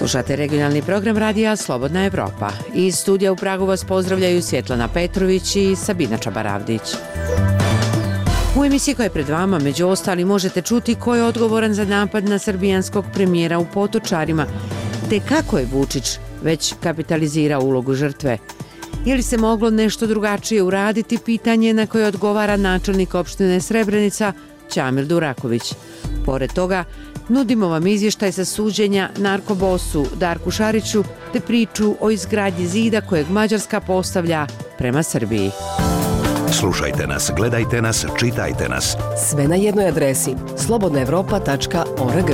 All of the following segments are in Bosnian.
Slušate regionalni program radija Slobodna Evropa. Iz studija u Pragu vas pozdravljaju Svjetlana Petrović i Sabina Čabaravdić. U emisiji koja je pred vama, među ostali, možete čuti ko je odgovoran za napad na srbijanskog premijera u Potočarima, te kako je Vučić već kapitalizirao ulogu žrtve. Je li se moglo nešto drugačije uraditi, pitanje na koje odgovara načelnik opštine Srebrenica Ćamil Duraković. Pored toga, nudimo vam izvještaj sa suđenja narkobosu Darku Šariću te priču o izgradnji zida kojeg Mađarska postavlja prema Srbiji. Slušajte nas, gledajte nas, čitajte nas. Sve na jednoj adresi slobodnaevropa.org.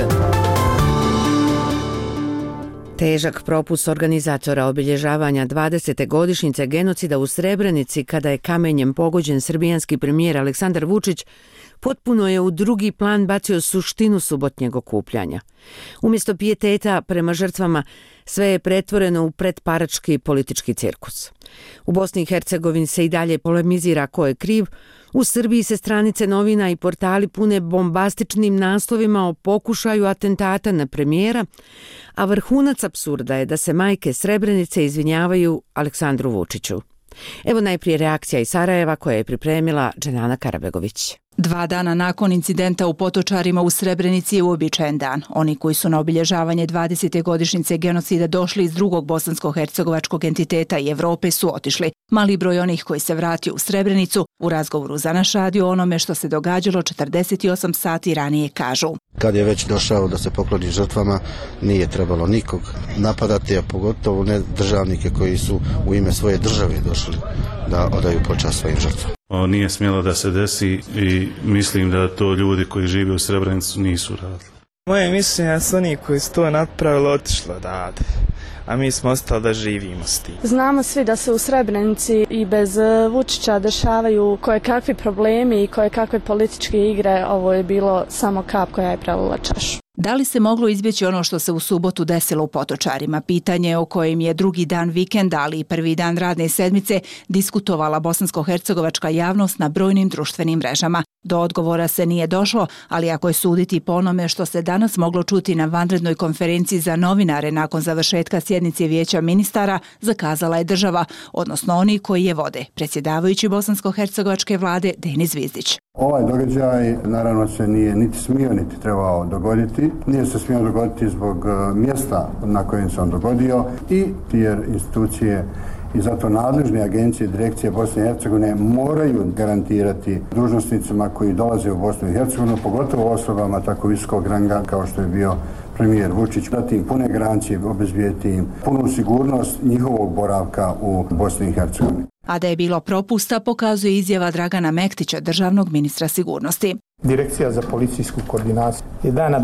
Težak propust organizatora obilježavanja 20. godišnjice genocida u Srebrenici, kada je kamenjem pogođen srbijanski premijer Aleksandar Vučić, potpuno je u drugi plan bacio suštinu subotnjeg okupljanja. Umjesto pijeteta prema žrtvama, sve je pretvoreno u pretparački politički cirkus. U Bosni i Hercegovini se i dalje polemizira ko je kriv, u Srbiji se stranice novina i portali pune bombastičnim naslovima o pokušaju atentata na premijera, a vrhunac apsurda je da se majke Srebrenice izvinjavaju Aleksandru Vučiću. Evo najprije reakcija iz Sarajeva koja je pripremila Dženana Karabegović. 2 dana nakon incidenta u Potočarima u Srebrenici je uobičajen dan. Oni koji su na obilježavanje 20. godišnjice genocida došli iz drugog bosansko-hercegovačkog entiteta i Evrope su otišli. Mali broj onih koji se vratio u Srebrenicu u razgovoru za naš radio o onome što se događalo 48 sati ranije kažu. Kad je već došao da se pokloni žrtvama, nije trebalo nikog napadati, a pogotovo ne državnike koji su u ime svoje države došli da odaju počast svojim žrtvama. Nije smjelo da se desi i mislim da to ljudi koji žive u Srebrenicu nisu radili. Moje mišljenje je su oni koji su to napravili otišli odavde, a mi smo ostali da živimo s tim. Znamo svi da se u Srebrenici i bez Vučića dešavaju kojekakvi problemi i kojekakve političke igre. Ovo je bilo samo kap koja je prelila čašu. Da li se moglo izbjeći ono što se u subotu desilo u Potočarima? Pitanje o kojem je drugi dan vikenda, ali i prvi dan radne sedmice diskutovala bosansko-hercegovačka javnost na brojnim društvenim mrežama. Do odgovora se nije došlo, ali ako je suditi po onome što se danas moglo čuti na vanrednoj konferenciji za novinare nakon završetka sjednice Vijeća ministara, zakazala je država, odnosno oni koji je vode, predsjedavajući bosansko-hercegovačke vlade Denis Zvizdić. Ovaj događaj naravno se nije niti smio niti trebao dogoditi. Nije se smio dogoditi zbog mjesta na kojem se on dogodio i jer institucije i zato nadležne agencije i direkcije Bosne i Hercegovine moraju garantirati dužnosnicima koji dolaze u Bosnu i Hercegovinu, pogotovo osobama tako visokog ranga kao što je bio premijer Vučić, dati im pune garancije, obezbijeti im punu sigurnost njihovog boravka u Bosni i Hercegovini. A da je bilo propusta pokazuje izjava Dragana Mektića, državnog ministra sigurnosti. Direkcija za policijsku koordinaciju je dana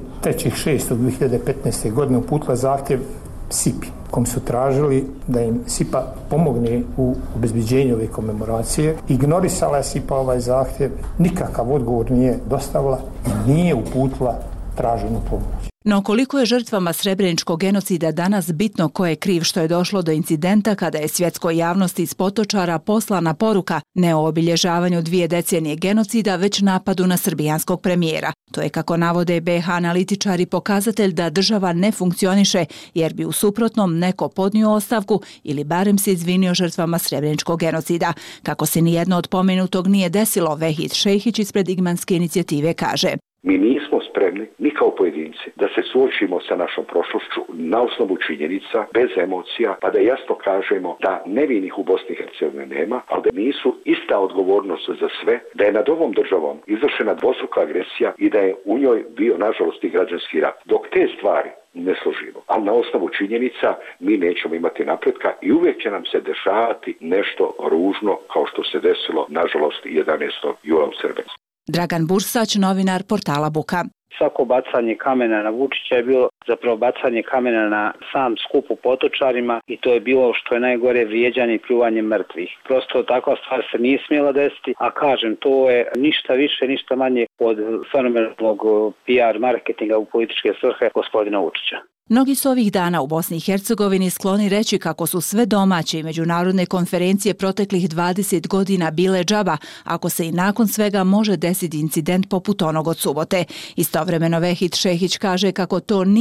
23.6.2015. godine uputila zahtjev SIPA, kom su tražili da im SIPA pomogne u obezbeđenju ove komemoracije. Ignorisala je SIPA ovaj zahtjev, nikakav odgovor nije dostavila i nije uputila traženu pomoć. No koliko je žrtvama srebreničkog genocida danas bitno ko je kriv što je došlo do incidenta kada je svjetskoj javnosti iz Potočara poslana poruka ne o obilježavanju 2 decenije genocida, već napadu na srbijanskog premijera. To je, kako navode BiH analitičari, pokazatelj da država ne funkcioniše, jer bi u suprotnom neko podnio ostavku ili barem se izvinio žrtvama srebreničkog genocida. Kako se nijedno od pomenutog nije desilo, Vehid Šehić ispred Igmanske inicijative kaže: Mi nismo spremni, ni kao pojedinci, da se suočimo sa našom prošlošću na osnovu činjenica, bez emocija, pa da jasno kažemo da nevinih u Bosni i Hercegovini nema, ali da nisu ista odgovornost za sve, da je nad ovom državom izvršena dvostruka agresija i da je u njoj bio, nažalost, i građanski rat. Dok te stvari ne složimo, ali na osnovu činjenica mi nećemo imati napretka i uvijek će nam se dešavati nešto ružno kao što se desilo, nažalost, 11. jula u Srebrenici. Dragan Bursać, novinar portala Buka. Svako bacanje kamena na Vučića je bilo zapravo bacanje kamena na sam skup u Potočarima i to je bilo, što je najgore, vrijeđanje i pljuvanje mrtvih. Prosto takva stvar se nije smjela desiti, a kažem, to je ništa više, ništa manje od fenomenalnog PR marketinga u političke svrhe gospodina Vučića. Mnogi su ovih dana u Bosni i Hercegovini skloni reći kako su sve domaće i međunarodne konferencije proteklih 20 godina bile džaba, ako se i nakon svega može desiti incident poput onog od subote. Istovremeno Vehid Šehić kaže kako to nije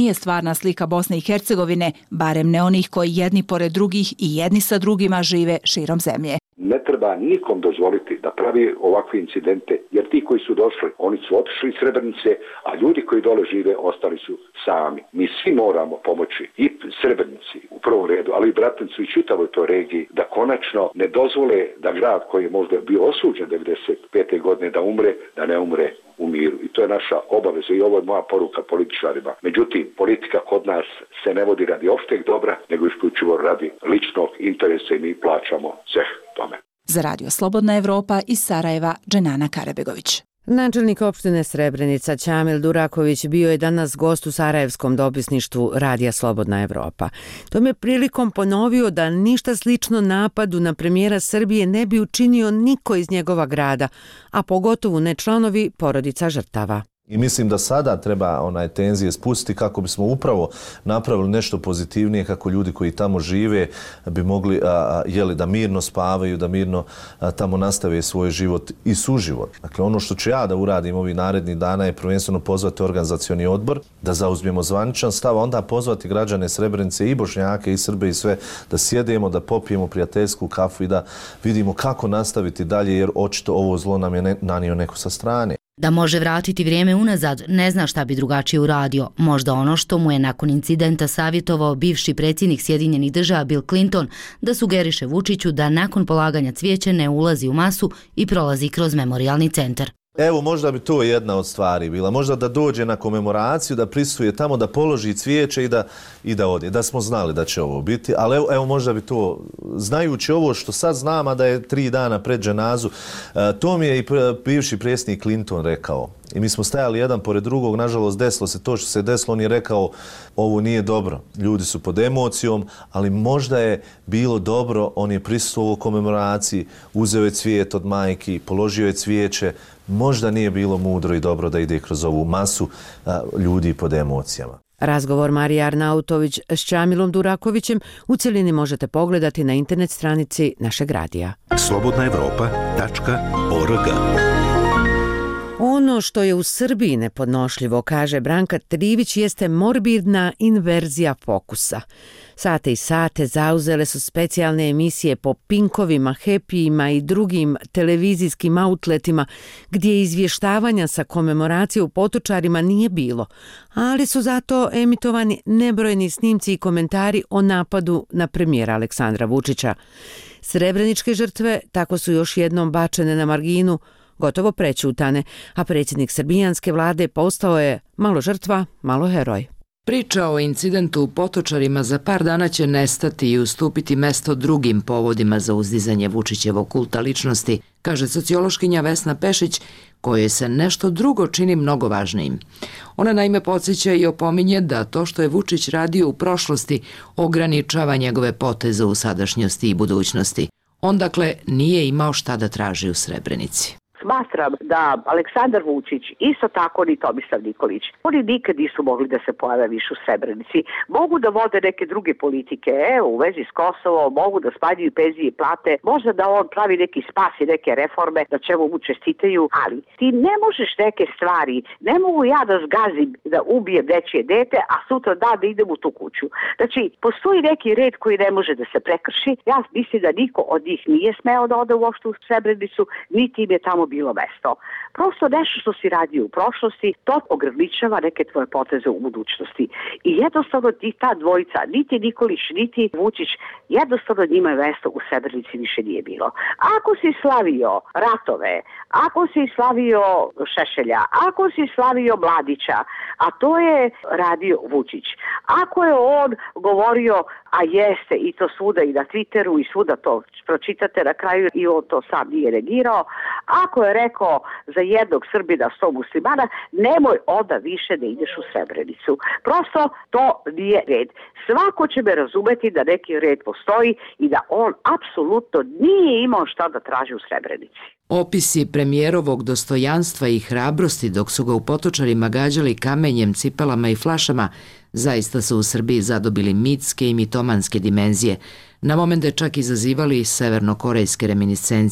nije stvarna slika Bosne i Hercegovine, barem ne onih koji jedni pored drugih i jedni sa drugima žive širom zemlje. Ne treba nikom dozvoliti da pravi ovakve incidente, jer ti koji su došli, oni su otišli iz Srebrenice, a ljudi koji dole žive ostali su sami. Mi svi moramo pomoći i Srebrenici u prvom redu, ali i Bratuncu i čitavoj toj regiji, da konačno ne dozvole da grad koji je možda bio osuđen 95. godine da umre, da ne umre u miru. I to je naša obaveza i ovo je moja poruka političarima. Međutim, politika kod nas se ne vodi radi opšteg dobra, nego isključivo radi ličnog interesa i mi plaćamo ceh tome. Za Radio Slobodna Evropa iz Sarajeva, Dženana Karabegović. Načelnik opštine Srebrenica Ćamil Duraković bio je danas gost u Sarajevskom dopisništvu Radija Slobodna Evropa. Tom je prilikom ponovio da ništa slično napadu na premijera Srbije ne bi učinio niko iz njegova grada, a pogotovo ne članovi porodica žrtava. I mislim da sada treba tenzije spustiti kako bismo upravo napravili nešto pozitivnije, kako ljudi koji tamo žive bi mogli da mirno spavaju, da mirno tamo nastave svoj život i suživot. Dakle, ono što ću ja da uradim ovih narednih dana je prvenstveno pozvati organizacioni odbor, da zauzmemo zvaničan stav, a onda pozvati građane Srebrenice i Bošnjake i Srbe i sve, da sjedemo, da popijemo prijateljsku kafu i da vidimo kako nastaviti dalje, jer očito ovo zlo nam je nanio neko sa strane. Da može vratiti vrijeme unazad, ne zna šta bi drugačije uradio. Možda ono što mu je nakon incidenta savjetovao bivši predsjednik Sjedinjenih Država Bill Clinton, da sugeriše Vučiću da nakon polaganja cvijeća ne ulazi u masu i prolazi kroz memorijalni centar. Evo, možda bi to jedna od stvari bila. Možda da dođe na komemoraciju, da prisustvuje tamo, da položi cvijeće i da ode. Da smo znali da će ovo biti, ali evo možda bi to, znajući ovo što sad znam, a da je 3 dana pred dženazu, to mi je i bivši predsjednik Clinton rekao. I mi smo stajali jedan pored drugog, nažalost desilo se to što se desilo, on je rekao ovo nije dobro, ljudi su pod emocijom, ali možda je bilo dobro, on je prisustvovao komemoraciji, uzeo je cvijet od majki, položio je cvijeće, možda nije bilo mudro i dobro da ide kroz ovu masu ljudi pod emocijama. Razgovor Marije Arnautović s Ćamilom Durakovićem u cjelini možete pogledati na internet stranici našeg radija. slobodnaevropa.org. Ono što je u Srbiji nepodnošljivo, kaže Branka Trivić, jeste morbidna inverzija fokusa. Sate i sate zauzele su specijalne emisije po Pinkovima, Happyima i drugim televizijskim outletima gdje izvještavanja sa komemoracije u Potočarima nije bilo, ali su zato emitovani nebrojeni snimci i komentari o napadu na premijera Aleksandra Vučića. Srebreničke žrtve tako su još jednom bačene na marginu, gotovo prećutane, a predsjednik srbijanske vlade postao je malo žrtva, malo heroj. Priča o incidentu u Potočarima za par dana će nestati i ustupiti mesto drugim povodima za uzdizanje Vučićevog kulta ličnosti, kaže sociološkinja Vesna Pešić, kojoj se nešto drugo čini mnogo važnijim. Ona naime podsjeća i opominje da to što je Vučić radio u prošlosti ograničava njegove poteze u sadašnjosti i budućnosti. On dakle nije imao šta da traži u Srebrenici. Smatram da Aleksandar Vučić, isto tako ni Tomislav Nikolić, oni nikad nisu mogli da se pojave više u Srebrenici. Mogu da vode neke druge politike, u vezi s Kosovom, mogu da smanjuju penzije i plate, možda da on pravi neki spas i neke reforme, na čemu mu čestitaju, ali ti ne možeš neke stvari, ne mogu ja da zgazim da ubijem nečije dete, a sutra da idem u tu kuću. Znači, postoji neki red koji ne može da se prekrši. Ja mislim da niko od njih nije smeo da ode uopšte u Srebrenicu, niti im je tamo bilo mesto. Prosto nešto što si radio u prošlosti, to ograničava neke tvoje poteze u budućnosti. I jednostavno ta dvojica, niti Nikolić, niti Vučić, jednostavno njima je mesto u Srebrenici više nije bilo. Ako si slavio ratove, ako si slavio Šešelja, ako si slavio Mladića, a to je radio Vučić. Ako je on govorio, a jeste i to svuda i na Twitteru i svuda to pročitate na kraju i on to sam nije negirao, ako je rekao za jednog Srbina 100 muslimana, nemoj onda više da ideš u Srebrenicu. Prosto to nije red. Svako će me razumeti da neki red postoji i da on apsolutno nije imao šta da traži u Srebrenici. Opisi premijerovog dostojanstva i hrabrosti dok su ga u Potočarima gađali kamenjem, cipelama i flašama zaista su u Srbiji zadobili mitske i mitomanske dimenzije. Na momente čak izazivali severnokorejske reminiscencije.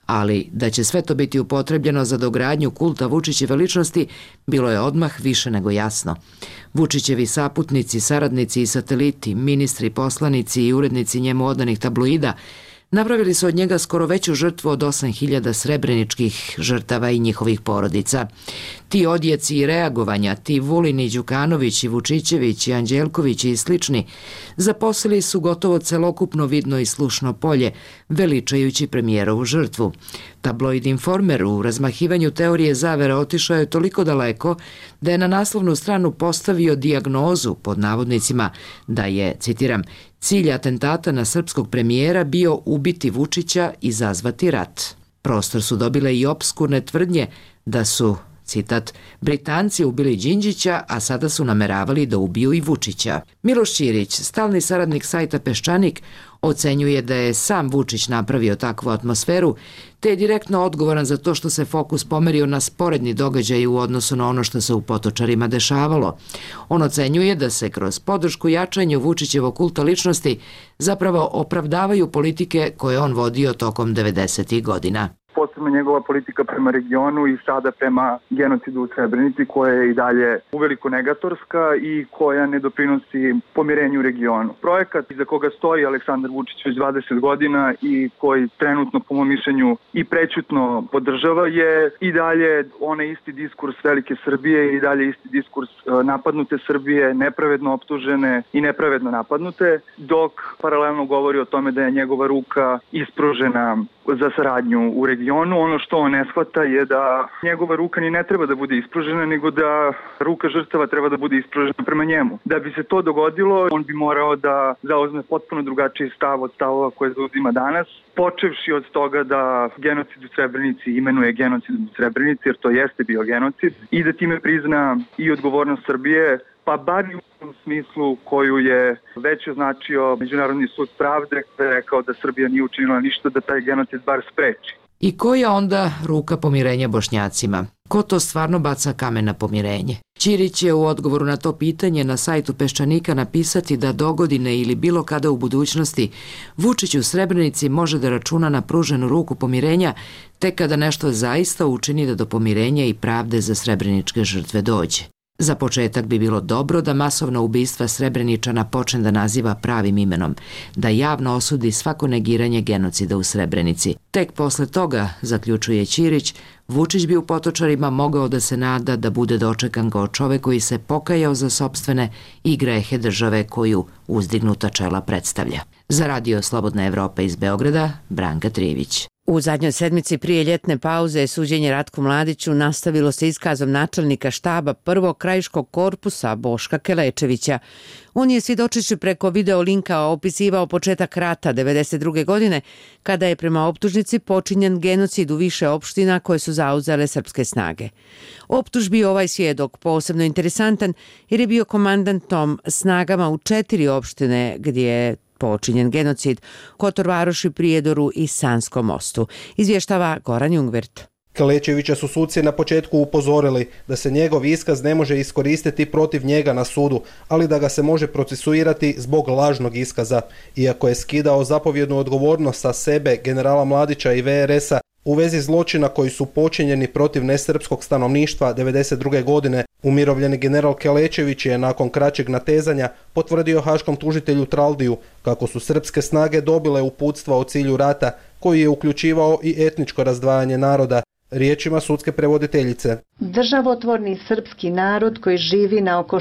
Ali da će sve to biti upotrebljeno za dogradnju kulta Vučićeve ličnosti bilo je odmah više nego jasno. Vučićevi saputnici, saradnici i sateliti, ministri, poslanici i urednici njemu odanih tabloida napravili su od njega skoro veću žrtvu od 8.000 srebreničkih žrtava i njihovih porodica. Ti odjeci i reagovanja, ti Vulin i Đukanović i Vučićević i Anđelković i slični, zaposlili su gotovo celokupno vidno i slušno polje, veličajući premijerovu žrtvu. Tabloid Informer u razmahivanju teorije zavere otišao je toliko daleko da je na naslovnu stranu postavio dijagnozu, pod navodnicima, da je, citiram, cilj atentata na srpskog premijera bio ubiti Vučića i izazvati rat. Prostor su dobile i opskurne tvrdnje da su, citat, Britanci ubili Đinđića, a sada su nameravali da ubiju i Vučića. Miloš Ćirić, stalni saradnik sajta Peščanik, ocenjuje da je sam Vučić napravio takvu atmosferu, te je direktno odgovoran za to što se fokus pomerio na sporedni događaj u odnosu na ono što se u Potočarima dešavalo. On ocenjuje da se kroz podršku jačanju Vučićevog kulta ličnosti zapravo opravdavaju politike koje on vodio tokom 90. godina. Posebno njegova politika prema regionu i sada prema genocidu u Srebrenici, koja je i dalje uveliko negatorska i koja ne doprinosi pomirenju u regionu. Projekat iza koga stoji Aleksandar Vučić već 20 godina i koji trenutno, po mom mišljenju, i prećutno podržava je i dalje onaj isti diskurs velike Srbije i dalje isti diskurs napadnute Srbije, nepravedno optužene i nepravedno napadnute, dok paralelno govori o tome da je njegova ruka ispružena za saradnju u regionu. Ono što on ne shvata je da njegova ruka ni ne treba da bude ispružena, nego da ruka žrtava treba da bude ispružena prema njemu. Da bi se to dogodilo, on bi morao da zauzme potpuno drugačiji stav od stavova koje zauzima danas, počevši od toga da genocid u Srebrenici imenuje genocid u Srebrenici, jer to jeste bio genocid, i da time prizna i odgovornost Srbije, pa bar i u tom smislu koju je već označio Međunarodni sud pravde, kada je rekao da Srbija nije učinila ništa da taj genocid bar spreči. I koja onda ruka pomirenja Bošnjacima? Ko to stvarno baca kamen na pomirenje? Ćirić je u odgovoru na to pitanje na sajtu Peščanika napisati da dogodine ili bilo kada u budućnosti Vučić u Srebrenici može da računa na pruženu ruku pomirenja tek kada nešto zaista učini da do pomirenja i pravde za srebreničke žrtve dođe. Za početak bi bilo dobro da masovna ubistva Srebreničana počne da naziva pravim imenom, da javno osudi svako negiranje genocida u Srebrenici. Tek posle toga, zaključuje Ćirić, Vučić bi u Potočarima mogao da se nada da bude dočekan kao čovek koji se pokajao za sopstvene i grehe države koju uzdignuta čela predstavlja. Za Radio Slobodna Evropa iz Beograda, Branka Trivić. U zadnjoj sedmici prije ljetne pauze suđenje Ratku Mladiću nastavilo se iskazom načelnika štaba prvog krajiškog korpusa Boška Kelečevića. On je svjedočeći preko video linka opisivao početak rata 1992. godine, kada je prema optužnici počinjen genocid u više opština koje su zauzele srpske snage. Optužbi ovaj svjedok posebno interesantan jer je bio komandantom snagama u 4 opštine gdje je počinjen genocid: Kotor Varoši, Prijedoru i Sanskom Mostu. Izvještava Goran Jungvert. Kelečevića su suci na početku upozorili da se njegov iskaz ne može iskoristiti protiv njega na sudu, ali da ga se može procesuirati zbog lažnog iskaza. Iako je skidao zapovjednu odgovornost sa sebe, generala Mladića i VRS-a u vezi zločina koji su počinjeni protiv nesrpskog stanovništva 1992. godine, umirovljeni general Kelečević je nakon kraćeg natezanja potvrdio haškom tužitelju Traldiju kako su srpske snage dobile uputstva o cilju rata koji je uključivao i etničko razdvajanje naroda. Riječima sudske prevoditeljice. Državotvorni srpski narod koji živi na oko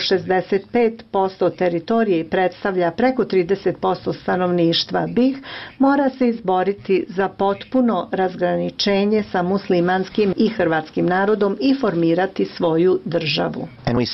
65% teritorije i predstavlja preko 30% stanovništva BiH mora se izboriti za potpuno razgraničenje sa muslimanskim i hrvatskim narodom i formirati svoju državu.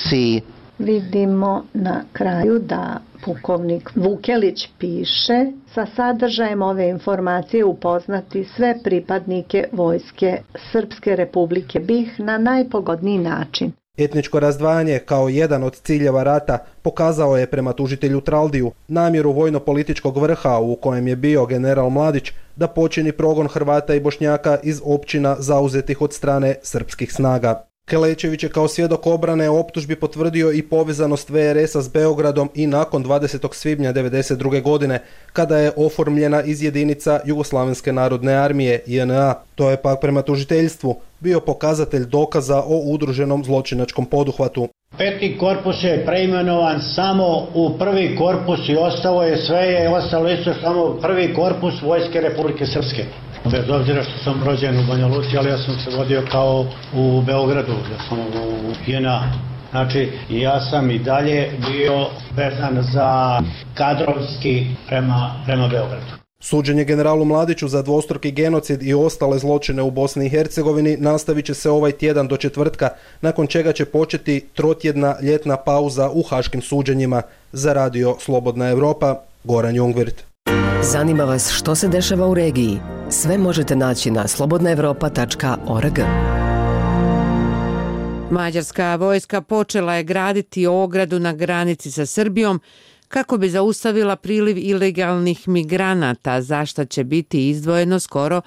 Vidimo na kraju da pukovnik Vukelić piše: sa sadržajem ove informacije upoznati sve pripadnike vojske Srpske republike BiH na najpogodniji način. Etničko razdvajanje kao jedan od ciljeva rata pokazao je prema tužitelju Traldiju namjeru vojno-političkog vrha u kojem je bio general Mladić da počini progon Hrvata i Bošnjaka iz općina zauzetih od strane srpskih snaga. Kelečević je kao svjedok obrane optužbi potvrdio i povezanost VRS-a s Beogradom i nakon 20. svibnja 1992. godine, kada je oformljena iz jedinica Jugoslavenske narodne armije, JNA. To je pak prema tužiteljstvu bio pokazatelj dokaza o udruženom zločinačkom poduhvatu. 5. korpus je preimenovan samo u 1. korpus i ostalo je ostalo isto samo 1. korpus Vojske Republike Srpske. Bez obzira što sam rođen u Banja Luci, ali ja sam se vodio kao u Beogradu, ja sam u JNA. Znači, ja sam i dalje bio vezan za kadrovski prema Beogradu. Suđenje generalu Mladiću za dvostruki genocid i ostale zločine u Bosni i Hercegovini nastavit će se ovaj tjedan do četvrtka, nakon čega će početi trotjedna ljetna pauza u haškim suđenjima. Za radio Slobodna Evropa, Goran Jungwirth. Zanima vas što se dešava u regiji? Sve možete naći na slobodnaevropa.org. Mađarska vojska počela je graditi ogradu na granici sa Srbijom kako bi zaustavila priliv ilegalnih migranata, za što će biti izdvojeno skoro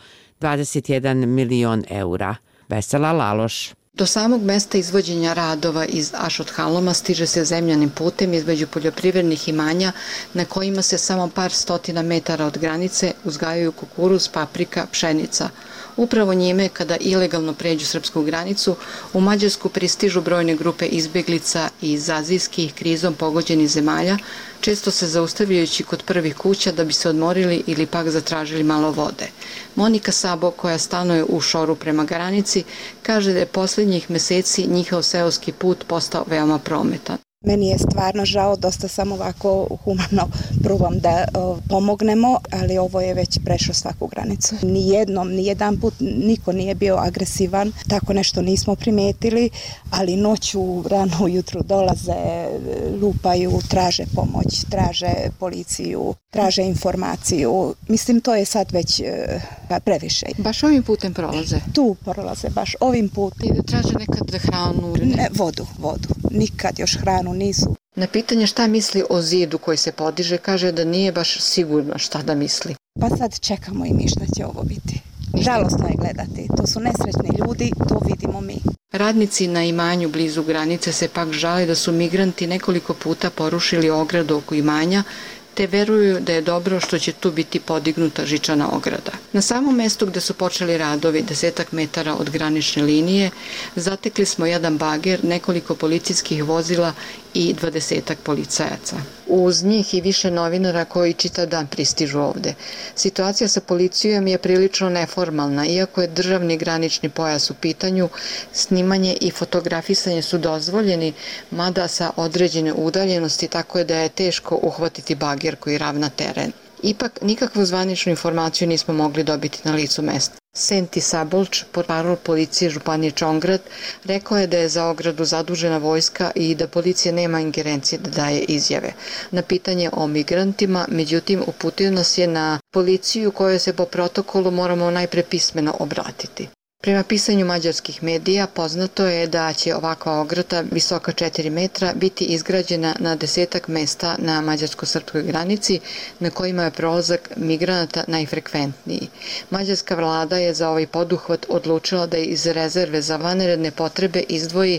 21 milion eura. Vesela Laloš. Do samog mesta izvođenja radova iz Ašot-Haloma stiže se zemljanim putem između poljoprivrednih imanja na kojima se samo par stotina metara od granice uzgajaju kukuruz, paprika, pšenica. Upravo njime, kada ilegalno pređu srpsku granicu, u Mađarsku pristižu brojne grupe izbjeglica iz azijskih krizom pogođenih zemalja, često se zaustavljajući kod prvih kuća da bi se odmorili ili pak zatražili malo vode. Monika Sabo, koja stanuje u šoru prema granici, kaže da je posljednjih mjeseci njihov seoski put postao veoma prometan. Meni je stvarno žao, dosta sam ovako humano probam da pomognemo, ali ovo je već prešlo svaku granicu. Nijedan put niko nije bio agresivan, tako nešto nismo primetili, ali noću, rano ujutru dolaze, lupaju, traže pomoć, traže policiju, traže informaciju. Mislim, to je sad već previše. Baš ovim putem prolaze? Tu prolaze, baš ovim putem. I traže nekad hranu? Ne, vodu. Nikad još hranu nisu. Na pitanje šta misli o zidu koji se podiže, kaže da nije baš sigurno šta da misli. Pa sad čekamo i mi šta će ovo biti. Žalostno je gledati. To su nesrećni ljudi, to vidimo mi. Radnici na imanju blizu granice se pak žale da su migranti nekoliko puta porušili ogradu oko imanja, te veruju da je dobro što će tu biti podignuta žičana ograda. Na samom mjestu gdje su počeli radovi 10 metara od granične linije, zatekli smo jedan bager, nekoliko policijskih vozila i 20 policajaca. Uz njih i više novinara koji čitav dan pristižu ovde. Situacija sa policijom je prilično neformalna, iako je državni granični pojas u pitanju, snimanje i fotografisanje su dozvoljeni, mada sa određene udaljenosti, tako je da je teško uhvatiti bager koji ravna teren. Ipak, nikakvu zvaničnu informaciju nismo mogli dobiti na licu mesta. Senti Sabolč, portparol policije Županije Čongrad, rekao je da je za ogradu zadužena vojska i da policija nema ingerencije da daje izjave. Na pitanje o migrantima, međutim, uputio nas je na policiju kojoj se po protokolu moramo najpre pismeno obratiti. Prema pisanju mađarskih medija poznato je da će ovakva ograda visoka 4 metra biti izgrađena na 10 mesta na mađarsko-srpskoj granici na kojima je prolazak migranata najfrekventniji. Mađarska vlada je za ovaj poduhvat odlučila da iz rezerve za vanredne potrebe izdvoji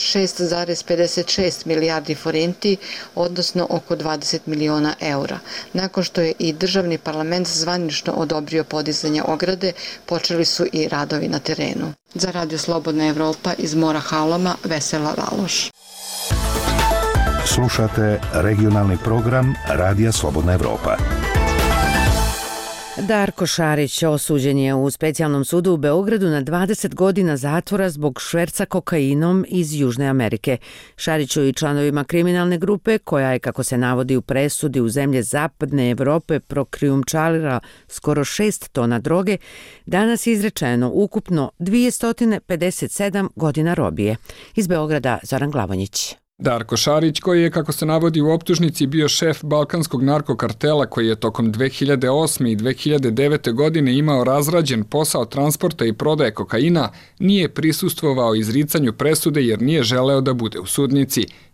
6,56 milijardi forenti, odnosno oko 20 miliona eura. Nakon što je i državni parlament zvanično odobrio podizanje ograde, počeli su i radovi na terenu. Za radio Slobodna Evropa iz Mora Haloma, Vesela Laloš. Slušate regionalni program Radija Slobodna Evropa. Darko Šarić osuđen je u specijalnom sudu u Beogradu na 20 godina zatvora zbog šverca kokainom iz Južne Amerike. Šariću i članovima kriminalne grupe, koja je, kako se navodi u presudi, u zemlje Zapadne Evrope prokrijumčarila skoro 6 tona droge, danas je izrečeno ukupno 257 godina robije. Iz Beograda Zoran Glavonjić. Darko Šarić, koji je, kako se navodi u optužnici, bio šef balkanskog narkokartela koji je tokom 2008. i 2009. godine imao razrađen posao transporta i prodaje kokaina, nije prisustvovao izricanju presude jer nije želeo da bude u sudnici.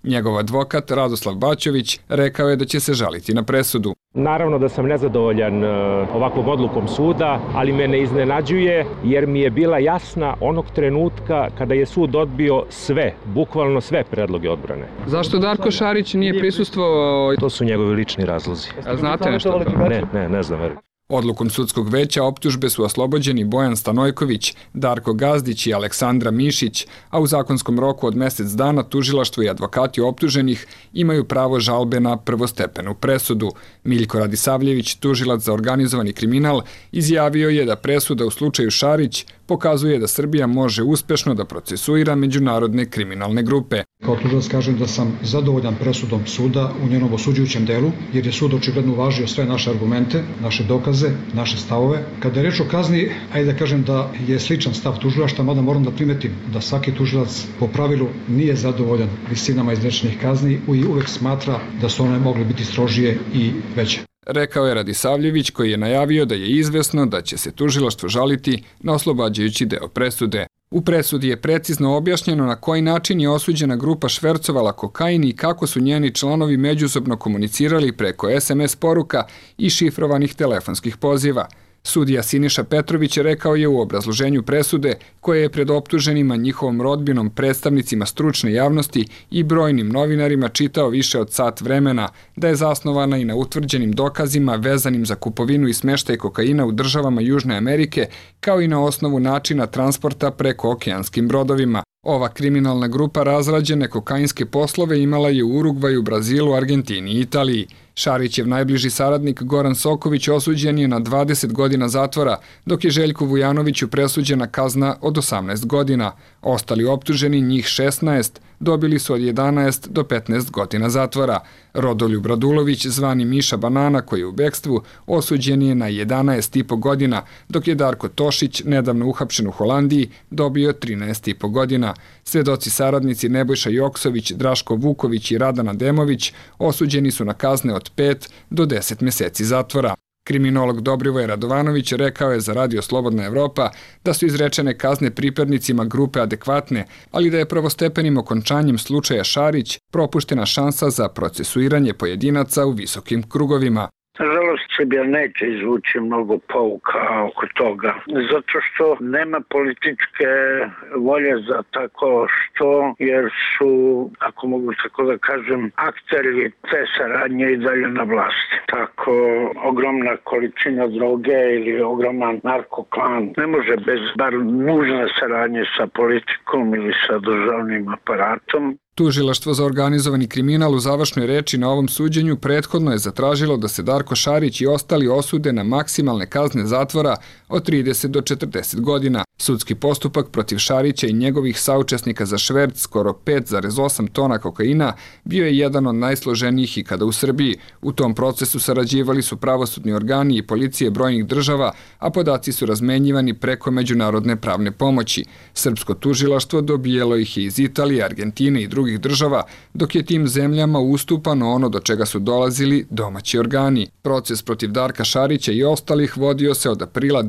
Njegov advokat Radoslav Baćović rekao je da će se žaliti na presudu. Naravno da sam nezadovoljan ovakvom odlukom suda, ali me ne iznenađuje jer mi je bila jasna onog trenutka kada je sud odbio sve, bukvalno sve predloge odbrane. Zašto Darko Šarić nije prisustvovao? To su njegovi lični razlozi. A znate nešto? Ne znam. Odlukom sudskog veća optužbe su oslobođeni Bojan Stanojković, Darko Gazdić i Aleksandra Mišić, a u zakonskom roku od mjesec dana tužilaštvo i advokati optuženih imaju pravo žalbe na prvostepenu presudu. Miljko Radisavljević, tužilac za organizovani kriminal, izjavio je da presuda u slučaju Šarić pokazuje da Srbija može uspešno da procesuira međunarodne kriminalne grupe. Kao tužilac kažem da sam zadovoljan presudom suda u njenom osuđujućem delu, jer je sud očigledno uvažio sve naše argumente, naše dokaze, naše stavove. Kada je reč o kazni, ajde da kažem da je sličan stav tužilaštva, mada moram da primetim da svaki tužilac po pravilu nije zadovoljan visinama izrečenih kazni i uvek smatra da su one mogle biti strožije i veće. Rekao je Radisavljević, koji je najavio da je izvesno da će se tužilaštvo žaliti na oslobađajući deo presude. U presudi je precizno objašnjeno na koji način je osuđena grupa švercovala kokain i kako su njeni članovi međusobno komunicirali preko SMS poruka i šifrovanih telefonskih poziva. Sudija Siniša Petrović rekao je u obrazloženju presude, koje je pred optuženima, njihovom rodbinom, predstavnicima stručne javnosti i brojnim novinarima čitao više od sat vremena, da je zasnovana i na utvrđenim dokazima vezanim za kupovinu i smeštaj kokaina u državama Južne Amerike, kao i na osnovu načina transporta preko okeanskim brodovima. Ova kriminalna grupa razrađene kokainske poslove imala je u Urugvaju, Brazilu, Argentini i Italiji. Šarićev najbliži saradnik Goran Soković osuđen je na 20 godina zatvora, dok je Željku Vujanoviću presuđena kazna od 18 godina. Ostali optuženi, njih 16, dobili su od 11 do 15 godina zatvora. Rodoljub Radulović, zvani Miša Banana, koji je u bekstvu, osuđen je na 11,5 godina, dok je Darko Tošić, nedavno uhapšen u Holandiji, dobio 13,5 godina. Svedoci saradnici Nebojša Joksović, Draško Vuković i Radana Demović osuđeni su na kazne od 5 do 10 mjeseci zatvora. Kriminolog Dobrivoj Radovanović rekao je za Radio Slobodna Evropa da su izrečene kazne pripadnicima grupe adekvatne, ali da je prvostepenim okončanjem slučaja Šarić propuštena šansa za procesuiranje pojedinaca u visokim krugovima. Nažalost, Srbija neće izvući mnogo pouka oko toga, zato što nema političke volje za tako što, jer su, ako mogu tako da kažem, akteri te saradnje i dalje na vlasti. Tako, ogromna količina droge ili ogroman narkoklan ne može bez bar nužne saradnje sa politikom ili sa državnim aparatom. Tužilaštvo za organizovani kriminal u završnoj reči na ovom suđenju prethodno je zatražilo da se Darko Šarić i ostali osude na maksimalne kazne zatvora od 30 do 40 godina. Sudski postupak protiv Šarića i njegovih saučesnika za šverc skoro 5,8 tona kokaina bio je jedan od najsloženijih ikada u Srbiji. U tom procesu sarađivali su pravosudni organi i policije brojnih država, a podaci su razmenjivani preko međunarodne pravne pomoći. Srpsko tužilaštvo dobijelo ih je iz Italije, Argentine i drugih država, dok je tim zemljama ustupano ono do čega su dolazili domaći organi. Proces protiv Darka Šarića i ostalih vodio se od aprila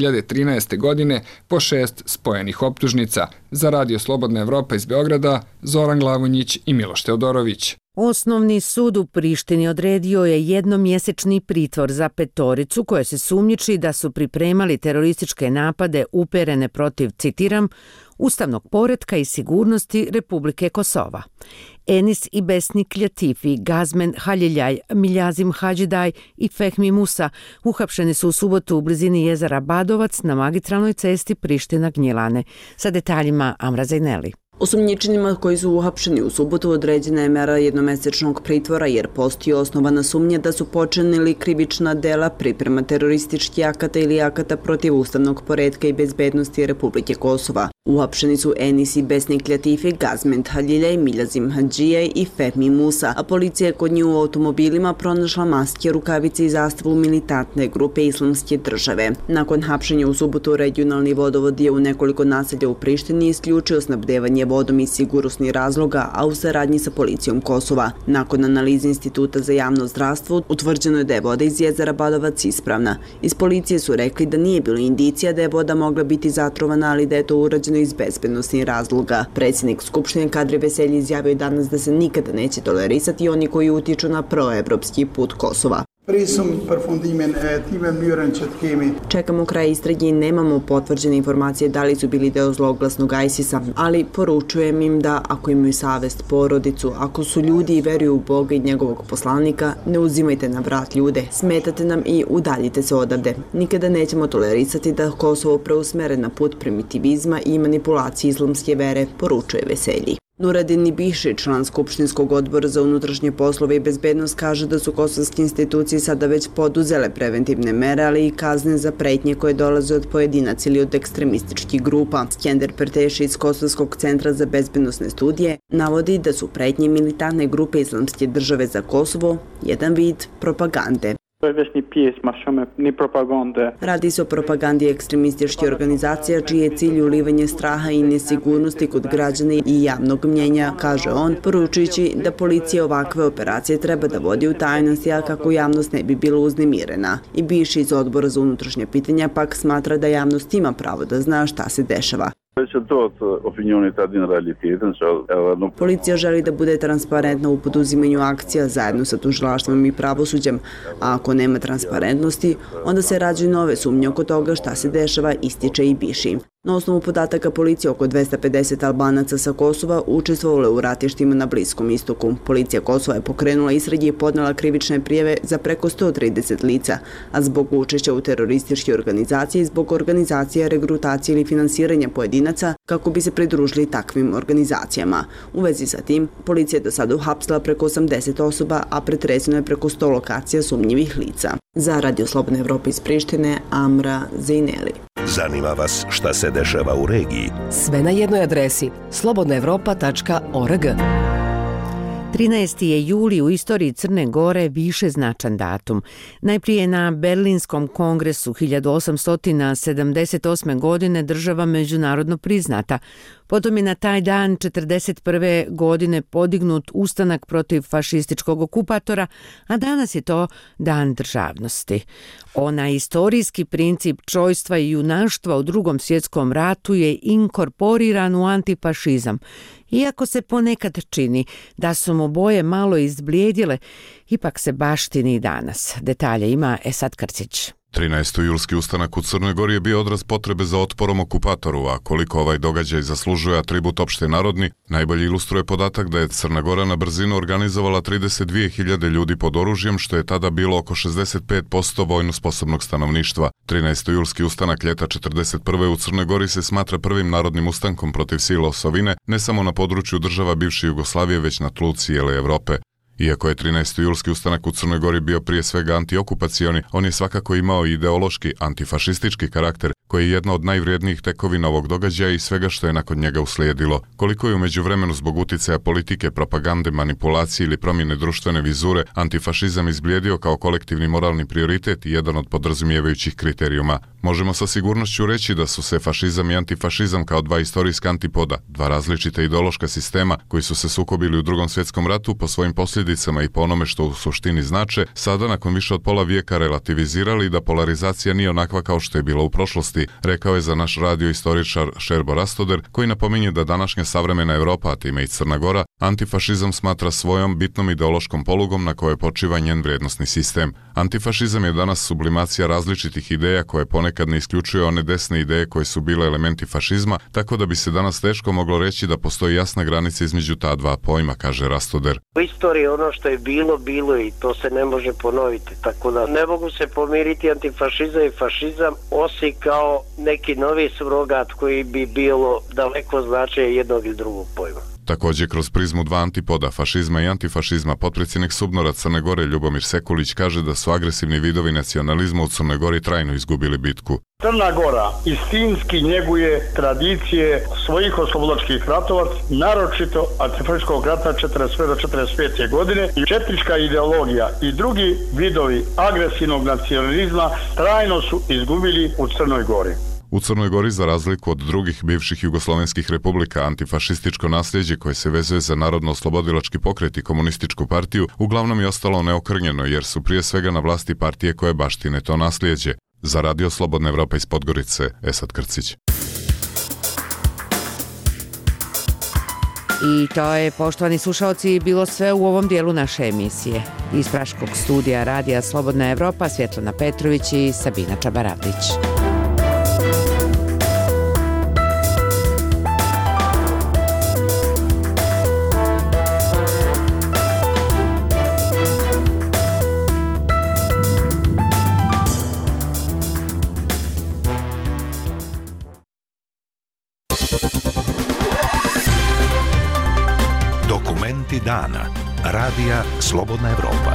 2013. godine po 6 spojenih optužnica. Za Radio Slobodna Evropa iz Beograda, Zoran Glavonjić i Miloš Teodorović. Osnovni sud u Prištini odredio je jednomjesečni pritvor za petoricu koje se sumnjiči da su pripremali terorističke napade uperene protiv, citiram, ustavnog poretka i sigurnosti Republike Kosova. Enis Ibesnik Ljatifi, Gazmen Haljiljaj, Miljazim Hadžidaj i Fehmi Musa uhapšeni su u subotu u blizini jezera Badovac na magistralnoj cesti Priština-Gnjilane. Sa detaljima Amra Zajneli. Osumnjičenima koji su uhapšeni u subotu određena je mera jednomesečnog pritvora jer postoji osnovana sumnja da su počinili krivična dela priprema terorističkih akata ili akata protiv ustavnog poretka i bezbednosti Republike Kosova. Uhapšeni su Enis Ibesnik Ljatifi, Gazmen Haljiljaj, Miljazim Hadžijaj i Fehmi Musa, a policija je kod njih u automobilima pronašla maske, rukavice i zastavu militantne grupe Islamske države. Nakon hapšenja u subotu regionalni vodovod je u nekoliko naselja u Prištini isključio snabdevanje vodom iz sigurnosnih razloga, a u saradnji sa policijom Kosova. Nakon analize Instituta za javno zdravstvo utvrđeno je da je voda iz jezera Badovac ispravna. Iz policije su rekli da nije bilo indicija da je voda mogla biti zatrovana, ali da je to urađeno urađeno iz bezbednosnih razloga. Predsjednik Skupštine Kadri Veselji izjavio danas da se nikada neće tolerisati oni koji utiču na proevropski put Kosova. Čekamo kraj istrage i nemamo potvrđene informacije da li su bili deo zloglasnog ISIS-a, ali poručujem im da ako imaju savest, porodicu, ako su ljudi i veruju u Boga i njegovog poslanika, ne uzimajte na vrat ljude, smetate nam i udaljite se odavde. Nikada nećemo tolerisati da Kosovo preusmere na put primitivizma i manipulacije islamske vere, poručuje Veselji. Nuradin Ibiši, član Skupštinskog odbora za unutrašnje poslove i bezbednost, kaže da su kosovske institucije sada već poduzele preventivne mere, ali i kazne za pretnje koje dolaze od pojedinaca ili od ekstremističkih grupa. Skender Perteši iz Kosovskog centra za bezbednosne studije navodi da su pretnje militantne grupe Islamske države za Kosovo jedan vid propagande. Radi se o propagandi ekstremističke organizacija čiji je cilj ulivanje straha i nesigurnosti kod građana i javnog mnjenja, kaže on, poručujući da policija ovakve operacije treba da vodi u tajnosti, a kako javnost ne bi bila uznemirena. I bivši iz odbora za unutrašnje pitanja pak smatra da javnost ima pravo da zna šta se dešava. Policija želi da bude transparentna u poduzimanju akcija zajedno sa tužilaštvom i pravosuđem, a ako nema transparentnosti, onda se rađaju nove sumnje oko toga šta se dešava, ističe i Biši. Na osnovu podataka policije, oko 250 Albanaca sa Kosova učestvovalo u ratištima na Bliskom istoku. Policija Kosova je pokrenula istrage i podnela krivične prijave za preko 130 lica, a zbog učešća u terorističke organizacije i zbog organizacije, regrutacije ili finansiranja pojedinaca kako bi se pridružili takvim organizacijama. U vezi sa tim, policija je do sada uhapsila preko 80 osoba, a pretreseno je preko 100 lokacija sumnjivih lica. Za Radio Slobodne Evrope iz Prištine, Amra Zejneli. Zanima vas šta se dešava u regiji? Sve na jednoj adresi slobodnaevropa.org. 13. je juli u istoriji Crne Gore više značan datum. Najprije na Berlinskom kongresu 1878. godine država međunarodno priznata. Potom je na taj dan 1941. godine podignut ustanak protiv fašističkog okupatora, a danas je to Dan državnosti. Onaj istorijski princip čojstva i junaštva u Drugom svjetskom ratu je inkorporiran u antifašizam. Iako se ponekad čini da su mu boje malo izblijedile, ipak se baštini i danas. Detalje ima Esad Krcić. 13. julski ustanak u Crnoj Gori je bio odraz potrebe za otporom okupatoru, a koliko ovaj događaj zaslužuje atribut opšte narodni, najbolje ilustruje podatak da je Crna Gora na brzinu organizovala 32.000 ljudi pod oružjem, što je tada bilo oko 65% vojno sposobnog stanovništva. 13. julski ustanak ljeta 1941. u Crnoj Gori se smatra prvim narodnim ustankom protiv sila osovine, ne samo na području država bivše Jugoslavije, već na tlu cijele Evrope. Iako je 13. julski ustanak u Crnoj Gori bio prije svega antiokupacioni, on je svakako imao i ideološki, antifašistički karakter, koji je jedna od najvrijednijih tekovina ovog događaja i svega što je nakon njega uslijedilo. Koliko je u međuvremenu zbog uticaja politike, propagande, manipulacije ili promjene društvene vizure, antifašizam izblijedio kao kolektivni moralni prioritet i jedan od podrazumijevajućih kriterijuma. Možemo sa sigurnošću reći da su se fašizam i antifašizam kao dva istorijska antipoda, dva različita ideološka sistema koji su se sukobili u Drugom svjetskom ratu po svojim posljedicama i po onome što u suštini znače, sada nakon više od pola vijeka relativizirali da polarizacija nije onakva kao što je bila u prošlosti, rekao je za naš radio istoričar Šerbo Rastoder, koji napominje da današnja savremena Evropa, a time i Crna Gora, antifašizam smatra svojom bitnom ideološkom polugom na kojoj počiva njen vrijednosni sistem. Antifašizam je danas sublimacija različitih ideja koje ponekad ne isključuje one desne ideje koje su bile elementi fašizma, tako da bi se danas teško moglo reći da postoji jasna granica između ta dva pojma, kaže Rastoder. U istoriji ono što je bilo, bilo i to se ne može ponoviti, tako da ne mogu se pomiriti antifašizam i fašizam, osim kao neki novi surogat koji bi bilo daleko značaje jednog ili drugog pojma. Također, kroz prizmu dva antipoda, fašizma i antifašizma, potpredsjednik SUBNOR-a Crne Gore Ljubomir Sekulić kaže da su agresivni vidovi nacionalizma u Crnoj Gori trajno izgubili bitku. Crna Gora istinski njeguje tradicije svojih oslobodilačkih ratova, naročito antifašističkog rata 41. do 45. godine i četnička ideologija i drugi vidovi agresivnog nacionalizma trajno su izgubili u Crnoj Gori. U Crnoj Gori, za razliku od drugih bivših jugoslovenskih republika, antifašističko nasljeđe koje se vezuje za narodno-oslobodilački pokret i komunističku partiju uglavnom je ostalo neokrnjeno jer su prije svega na vlasti partije koje baštine to nasljeđe. Za Radio Slobodna Evropa iz Podgorice, Esad Krcić. I to je, poštovani slušalci, bilo sve u ovom dijelu naše emisije. Iz Praškog studija Radija Slobodna Evropa, Svjetlana Petrović i Sabina Čabaravlić. Dokumenti dana. Radija Slobodna Evropa.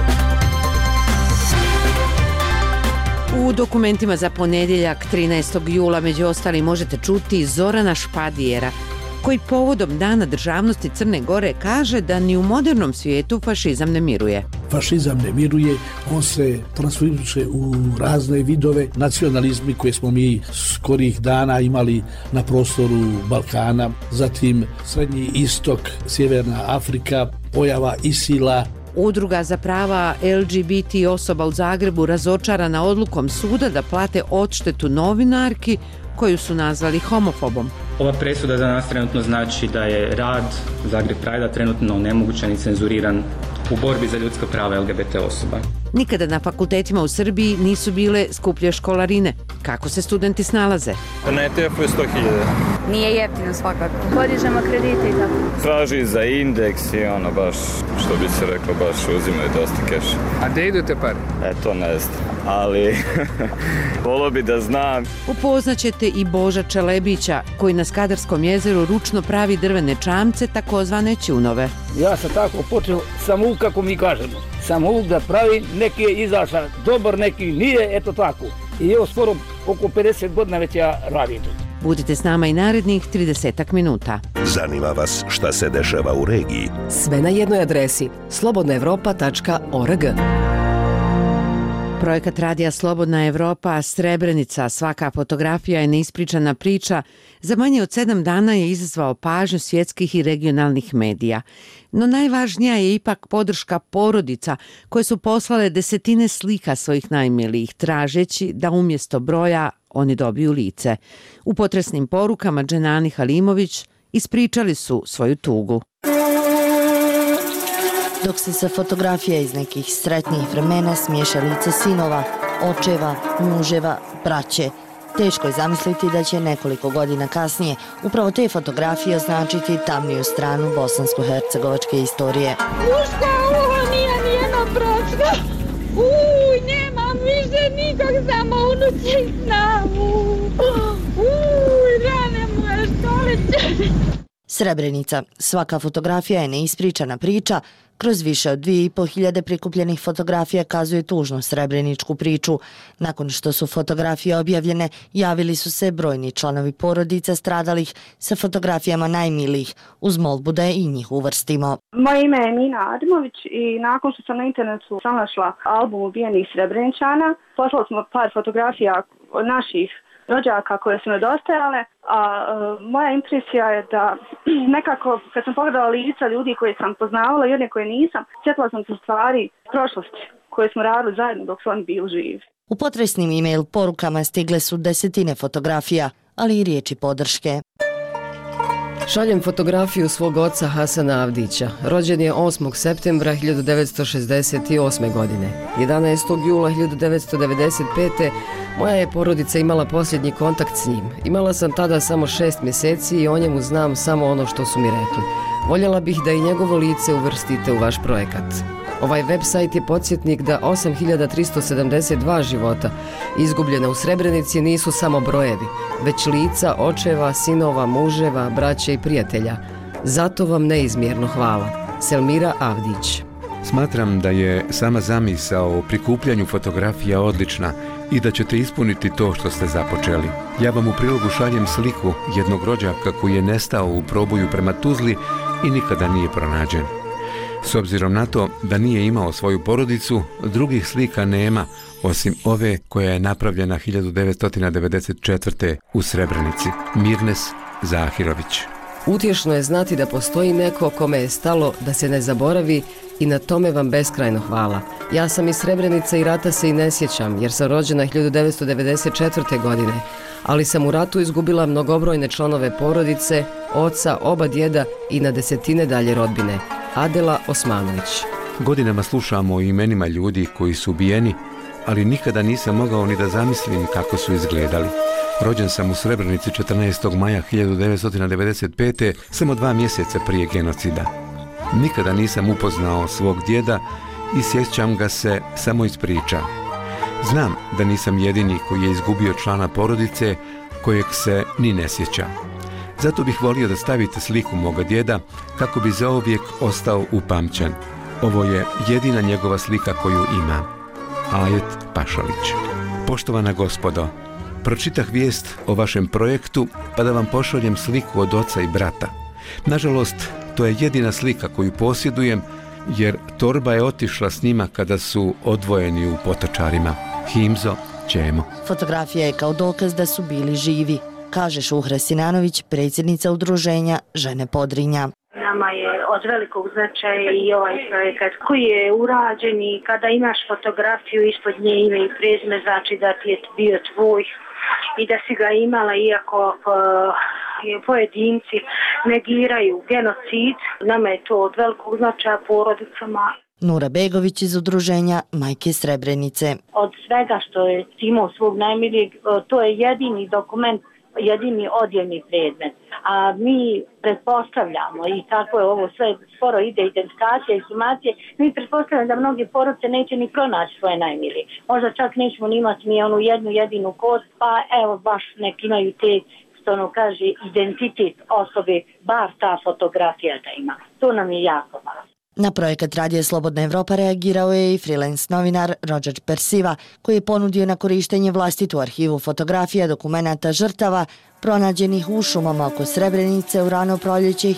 U dokumentima za ponedjeljak 13. jula među ostali možete čuti Zorana Špadijera, koji povodom Dana državnosti Crne Gore kaže da ni u modernom svijetu fašizam ne miruje. Fašizam ne miruje, on se transformiše u razne vidove nacionalizmi koje smo mi skorih dana imali na prostoru Balkana, zatim Srednji istok, Sjeverna Afrika, pojava ISIL-a. Udruga za prava LGBT osoba u Zagrebu razočarana odlukom suda da plate odštetu novinarki koju su nazvali homofobom. Ova presuda za nas trenutno znači da je rad Zagreb Pride-a trenutno onemogućen i cenzuriran u borbi za ljudska prava LGBT osoba. Nikada na fakultetima u Srbiji nisu bile skuplje školarine. Kako se studenti snalaze? Na ETF-u je 100.000. Nije jeftino svakako. Podižemo kredite i tako. Traži za indeks i ono baš, što bi se reklo, baš uzimaju dosta keša. A gde idu te pare? To ne znam, ali volio bi da znam. Upoznaćete i Boža Čelebića, koji na Skadarskom jezeru ručno pravi drvene čamce, takozvane ćunove. Ja sam tako počeo samouk, kako mi kažemo. Samouk da pravi, neki je izašao dobar, neki nije, eto tako. I evo skoro oko 50 godina već ja radim. Budite s nama i narednih 30 minuta. Zanima vas šta se dešava u regiji? Sve na jednoj adresi slobodnaevropa.org. Projekat Radija Slobodna Evropa, Srebrenica, svaka fotografija je neispričana priča, za manje od 7 dana je izazvao pažnju svjetskih i regionalnih medija. No najvažnija je ipak podrška porodica koje su poslale desetine slika svojih najmilijih, tražeći da umjesto broja oni dobiju lice. U potresnim porukama Dženani Halimović ispričali su svoju tugu. Dok se sa fotografija iz nekih sretnijih vremena smiješa lice sinova, očeva, muževa, braće. Teško je zamisliti da će nekoliko godina kasnije upravo te fotografije označiti tamniju stranu bosansko-hercegovačke istorije. Muška, ovo nije nijedno bračno. Nemam više nikog, samo unuci i snavu. Rane moje stolice. Srebrenica. Svaka fotografija je neispričana priča. Kroz više od 2500 prikupljenih fotografija kazuje tužnu srebreničku priču. Nakon što su fotografije objavljene, javili su se brojni članovi porodica stradalih sa fotografijama najmilijih, uz molbu da i njih uvrstimo. Moje ime je Nina Adimović i nakon što sam na internetu našla album ubijenih Srebreničana, poslali smo par fotografija od naših rođaka koje su nedostajale, a moja impresija je da nekako kad sam pogledala lica ljudi koje sam poznavala i jedne koje nisam, sjetila sam se stvari prošlosti koje smo radili zajedno dok su oni bili živi. U potresnim e-mail porukama stigle su desetine fotografija, ali i riječi podrške. Šaljem fotografiju svog oca Hasana Avdića. Rođen je 8. septembra 1968. godine. 11. jula 1995. moja je porodica imala posljednji kontakt s njim. Imala sam tada samo 6 mjeseci i o njemu znam samo ono što su mi rekli. Voljela bih da i njegovo lice uvrstite u vaš projekat. Ovaj website je podsjetnik da 8372 života izgubljena u Srebrenici nisu samo brojevi, već lica očeva, sinova, muževa, braće i prijatelja. Zato vam neizmjerno hvala. Selmira Avdić. Smatram da je sama zamisao o prikupljanju fotografija odlična i da ćete ispuniti to što ste započeli. Ja vam u prilogu šaljem sliku jednog rođaka koji je nestao u proboju prema Tuzli i nikada nije pronađen. S obzirom na to da nije imao svoju porodicu, drugih slika nema, osim ove koja je napravljena 1994. u Srebrenici. Mirnes Zahirović. Utješno je znati da postoji neko kome je stalo da se ne zaboravi i na tome vam beskrajno hvala. Ja sam iz Srebrenice i rata se i ne sjećam jer sam rođena 1994. godine, ali sam u ratu izgubila mnogobrojne članove porodice, oca, oba djeda i na desetine dalje rodbine. Adela Osmanović. Godinama slušamo o imenima ljudi koji su ubijeni, ali nikada nisam mogao ni da zamislim kako su izgledali. Rođen sam u Srebrenici 14. maja 1995. samo 2 mjeseca prije genocida. Nikada nisam upoznao svog djeda i sjećam ga se samo iz priča. Znam da nisam jedini koji je izgubio člana porodice kojeg se ni ne sjeća. Zato bih volio da stavite sliku moga djeda kako bi zauvijek ostao upamćen. Ovo je jedina njegova slika koju ima. Ajet Pašalić. Poštovana gospodo, pročitah vijest o vašem projektu pa da vam pošaljem sliku od oca i brata. Nažalost, to je jedina slika koju posjedujem jer torba je otišla s njima kada su odvojeni u Potočarima. Himzo, Ćemo. Fotografija je kao dokaz da su bili živi, kaže Šuhra Sinanović, predsjednica udruženja Žene Podrinja. Nama je od velikog značaja i ovaj projekat koji je urađen i kada imaš fotografiju ispod nje ime i prezime, znači da ti je bio tvoj i da si ga imala, iako pojedinci negiraju genocid. Nama je to od velikog značaja porodicama. Nura Begović iz udruženja Majke Srebrenice. Od svega što je imao svog najmilijeg, to je jedini dokument, jedini odjevni predmet. A mi pretpostavljamo, i tako je ovo sve sporo ide, identifikacija, informacije, mi pretpostavljamo da mnogi porodice neće ni pronaći svoje najmilije. Možda čak nećemo ni imati ni onu jednu jedinu kod, pa evo baš neki imaju te, što ono kaže, identitet osobe, bar ta fotografija da ima. To nam je jako važno. Na projekat Radio Slobodna Evropa reagirao je i freelance novinar Rođer Persiva, koji je ponudio na korištenje vlastitu arhivu fotografija dokumenata žrtava pronađenih u šumama oko Srebrenice u rano proljeće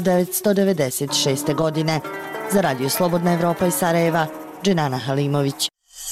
1996. godine. Za Radio Slobodna Evropa iz Sarajeva, Dženana Halimović.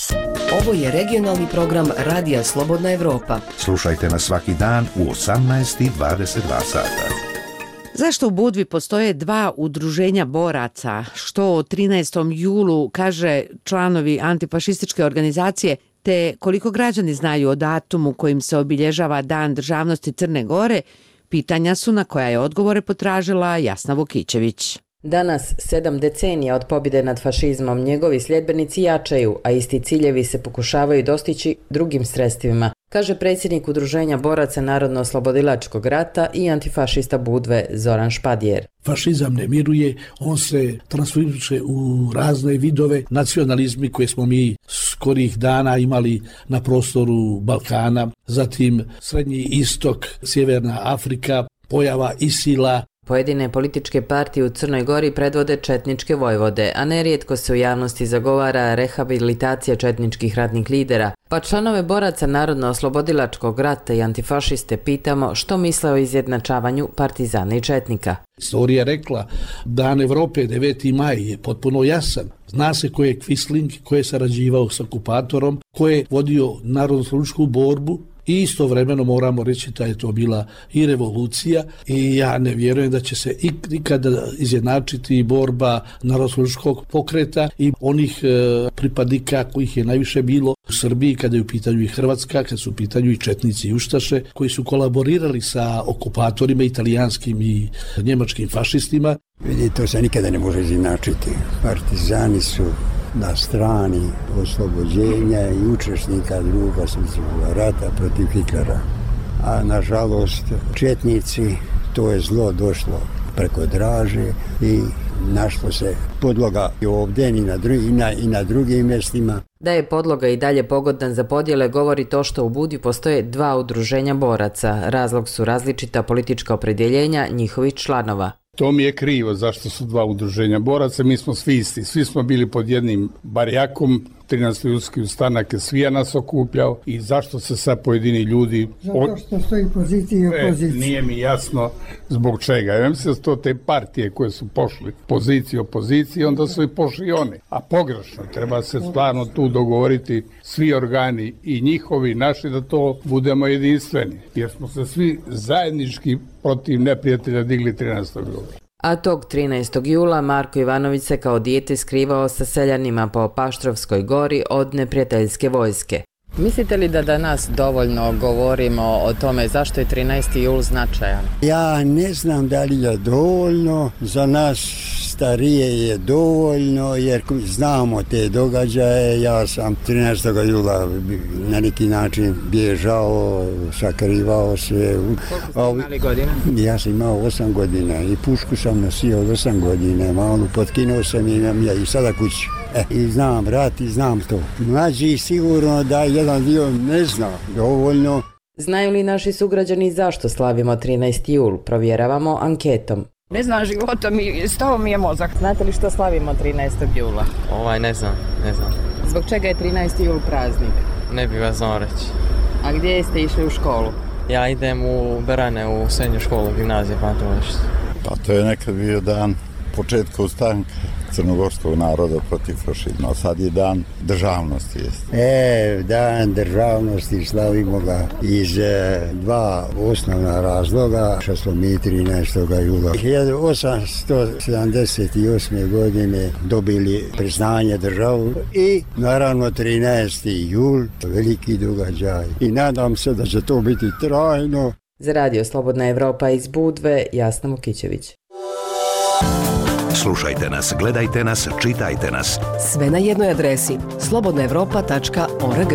Ovo je regionalni program Radija Slobodna Evropa. Slušajte nas svaki dan u 18:22 sata. Zašto u Budvi postoje 2 udruženja boraca, što o 13. julu kaže članovi antifašističke organizacije, te koliko građani znaju o datumu kojim se obilježava Dan državnosti Crne Gore, pitanja su na koja je odgovore potražila Jasna Vukićević. Danas, 7 decenija od pobjede nad fašizmom, njegovi sljedbenici jačaju, a isti ciljevi se pokušavaju dostići drugim sredstvima, kaže predsjednik Udruženja boraca Narodno-oslobodilačkog rata i antifašista Budve Zoran Špadjer. Fašizam ne miruje, on se transformiše u razne vidove nacionalizmi koje smo mi skorih dana imali na prostoru Balkana, zatim Srednji istok, Sjeverna Afrika, pojava ISIL-a. Pojedine političke partije u Crnoj Gori predvode četničke vojvode, a nerijetko se u javnosti zagovara rehabilitacija četničkih ratnih lidera. Pa članove boraca Narodno-oslobodilačkog rata i antifašiste pitamo što misle o izjednačavanju partizana i četnika. Istorija rekla, Dan Evrope 9. maj je potpuno jasan. Zna se ko je Quisling, ko je sarađivao s okupatorom, ko je vodio narodno-oslobodilačku borbu. I istovremeno moramo reći da je to bila i revolucija i ja ne vjerujem da će se ikada izjednačiti borba narodno-oslobodilačkog pokreta i onih pripadnika kojih je najviše bilo u Srbiji kada je u pitanju i Hrvatska, kada su u pitanju i četnici i ustaše koji su kolaborirali sa okupatorima italijanskim i njemačkim fašistima. Vidite, to se nikada ne može izjednačiti. Partizani su na strani oslobođenja i učesnika Drugog svjetskog rata protiv Hitlera. A nažalost četnici, to je zlo došlo preko Draže i našlo se podloga i ovdje i na drugim mjestima. Da je podloga i dalje pogodan za podjele govori to što u Budvi postoje 2 udruženja boraca. Razlog su različita politička opredjeljenja njihovih članova. To mi je krivo zašto su 2 udruženja boraca, mi smo svi isti, svi smo bili pod jednim barjakom, 13. julski ustanak je svija nas okupljao i zašto se sad pojedini ljudi... Zato što stoji pozicija i opozicija. Nije mi jasno zbog čega. Ja mislim da su to te partije koje su pošli poziciju opoziciji, onda su i pošli oni. A pogrešno, treba se stvarno tu dogovoriti svi organi i njihovi, naši, da to budemo jedinstveni. Jer smo se svi zajednički protiv neprijatelja digli 13. jula. A tog 13. jula Marko Ivanović se kao dijete skrivao sa seljanima po Paštrovskoj gori od neprijateljske vojske. Mislite li da danas dovoljno govorimo o tome zašto je 13. jul značajan? Ja ne znam da li je dovoljno, za nas starije je dovoljno jer znamo te događaje. Ja sam 13. jula na neki način bježao, sakrivao se. Koliko ste imali godina? Ja sam imao 8 godina i pušku sam nosio od 8 godina, malo potkinuo sam i sada kući. I znam rat i znam to. Mlađi sigurno da jedan dio ne zna dovoljno. Znaju li naši sugrađani zašto slavimo 13. jul? Provjeravamo anketom. Ne znam života, stao mi je mozak. Znate li što slavimo 13. jula? Ne znam. Zbog čega je 13. jul praznik? Ne bih vas znao reći. A gdje ste išli u školu? Ja idem u Berane, u srednju školu, gimnazije, Pantovišta. Pa to je nekad bio dan početka ustanka crnogorskog naroda protiv fašizma, a sad je dan državnosti. Dan državnosti slavimo ga iz dva osnovna razloga, što smo mi 13. jula 1878. godine dobili priznanje državu i naravno 13. jul, veliki događaj. I nadam se da će to biti trajno. Za Radio Slobodna Evropa iz Budve, Jasna Vukićević. Slušajte nas, gledajte nas, čitajte nas. Sve na jednoj adresi slobodnaevropa.org.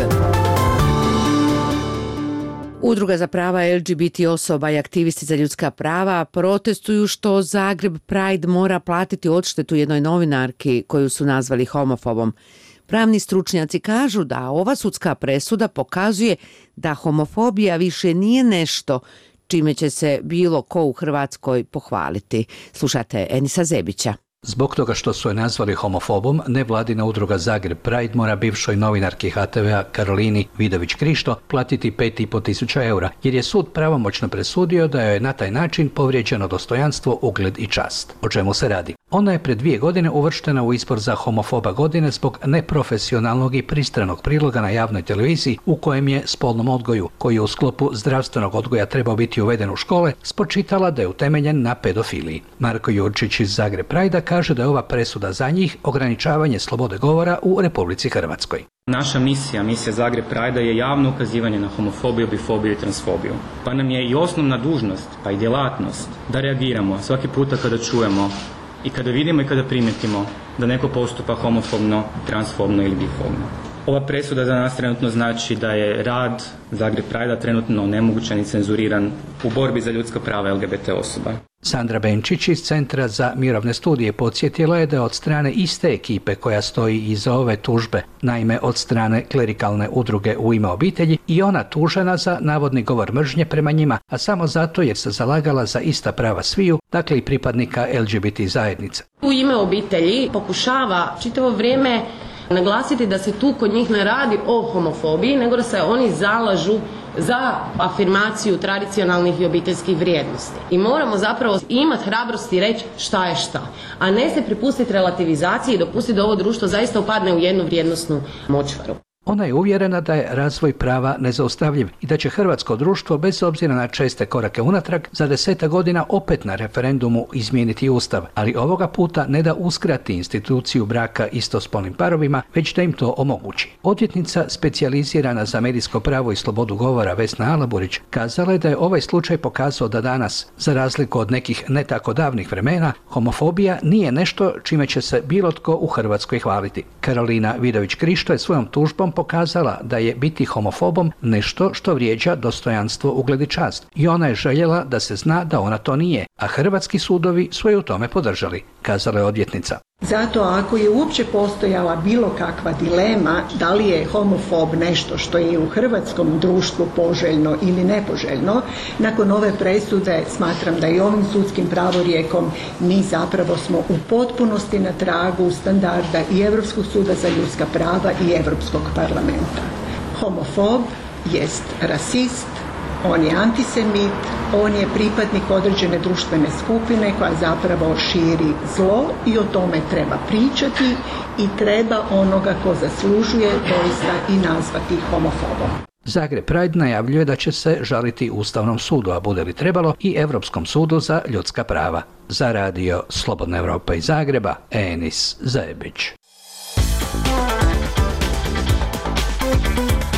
Udruga za prava LGBT osoba i aktivisti za ljudska prava protestuju što Zagreb Pride mora platiti odštetu jednoj novinarki koju su nazvali homofobom. Pravni stručnjaci kažu da ova sudska presuda pokazuje da homofobija više nije nešto čime će se bilo ko u Hrvatskoj pohvaliti. Slušate Enisa Zebića. Zbog toga što su je nazvali homofobom, nevladina udruga Zagreb Pride mora bivšoj novinarki HTV-a Karolini Vidović-Krišto platiti 5.500 eura, jer je sud pravomoćno presudio da joj je na taj način povrijeđeno dostojanstvo, ugled i čast. O čemu se radi? Ona je pred 2 godine uvrštena u izbor za homofoba godine zbog neprofesionalnog i pristranog priloga na javnoj televiziji u kojem je spolnom odgoju, koji je u sklopu zdravstvenog odgoja trebao biti uveden u škole, spočitala da je utemeljen na pedofiliji. Marko Jurčić iz Zagreb Pride kaže da je ova presuda za njih ograničavanje slobode govora u Republici Hrvatskoj. Naša misija Zagreb Pride je javno ukazivanje na homofobiju, bifobiju i transfobiju. Pa nam je i osnovna dužnost, pa i djelatnost da reagiramo svaki puta kada čujemo i kada vidimo i kada primijetimo da neko postupa homofobno, transfobno ili bifobno. Ova presuda za nas trenutno znači da je rad Zagreb Pride trenutno onemogućen i cenzuriran u borbi za ljudska prava LGBT osoba. Sandra Benčić iz Centra za mirovne studije podsjetila je da je od strane iste ekipe koja stoji iza ove tužbe, naime od strane klerikalne udruge U ime obitelji, i ona tužena za navodni govor mržnje prema njima, a samo zato jer se zalagala za ista prava sviju, dakle i pripadnika LGBT zajednice. U ime obitelji pokušava čitavo vrijeme naglasiti da se tu kod njih ne radi o homofobiji, nego da se oni zalažu za afirmaciju tradicionalnih i obiteljskih vrijednosti. I moramo zapravo imati hrabrosti reći šta je šta, a ne se pripustiti relativizaciji i dopustiti da ovo društvo zaista upadne u jednu vrijednosnu močvaru. Ona je uvjerena da je razvoj prava nezaustavljiv i da će hrvatsko društvo, bez obzira na česte korake unatrag, za 10 godina opet na referendumu izmijeniti ustav, ali ovoga puta ne da uskrati instituciju braka istospolnim parovima, već da im to omogući. Odvjetnica specijalizirana za medijsko pravo i slobodu govora Vesna Alaburić kazala je da je ovaj slučaj pokazao da danas, za razliku od nekih ne tako davnih vremena, homofobija nije nešto čime će se bilo tko u Hrvatskoj hvaliti. Karolina Vidović-Krišto je svojom tužbom pokazala da je biti homofobom nešto što vrijeđa dostojanstvo, ugled i čast. I ona je željela da se zna da ona to nije, a hrvatski sudovi su je u tome podržali, kazala je odvjetnica. Zato ako je uopće postojala bilo kakva dilema da li je homofob nešto što je u hrvatskom društvu poželjno ili nepoželjno, nakon ove presude smatram da i ovim sudskim pravorijekom mi zapravo smo u potpunosti na tragu standarda i Europskog suda za ljudska prava i Europskog parlamenta. Homofob jest rasist, on je antisemit, on je pripadnik određene društvene skupine koja zapravo širi zlo i o tome treba pričati i treba onoga ko zaslužuje doista i nazvati homofobom. Zagreb Pride najavljuje da će se žaliti Ustavnom sudu, a bude li trebalo i Europskom sudu za ljudska prava. Za Radio Slobodna Evropa iz Zagreba, Enis Zebić.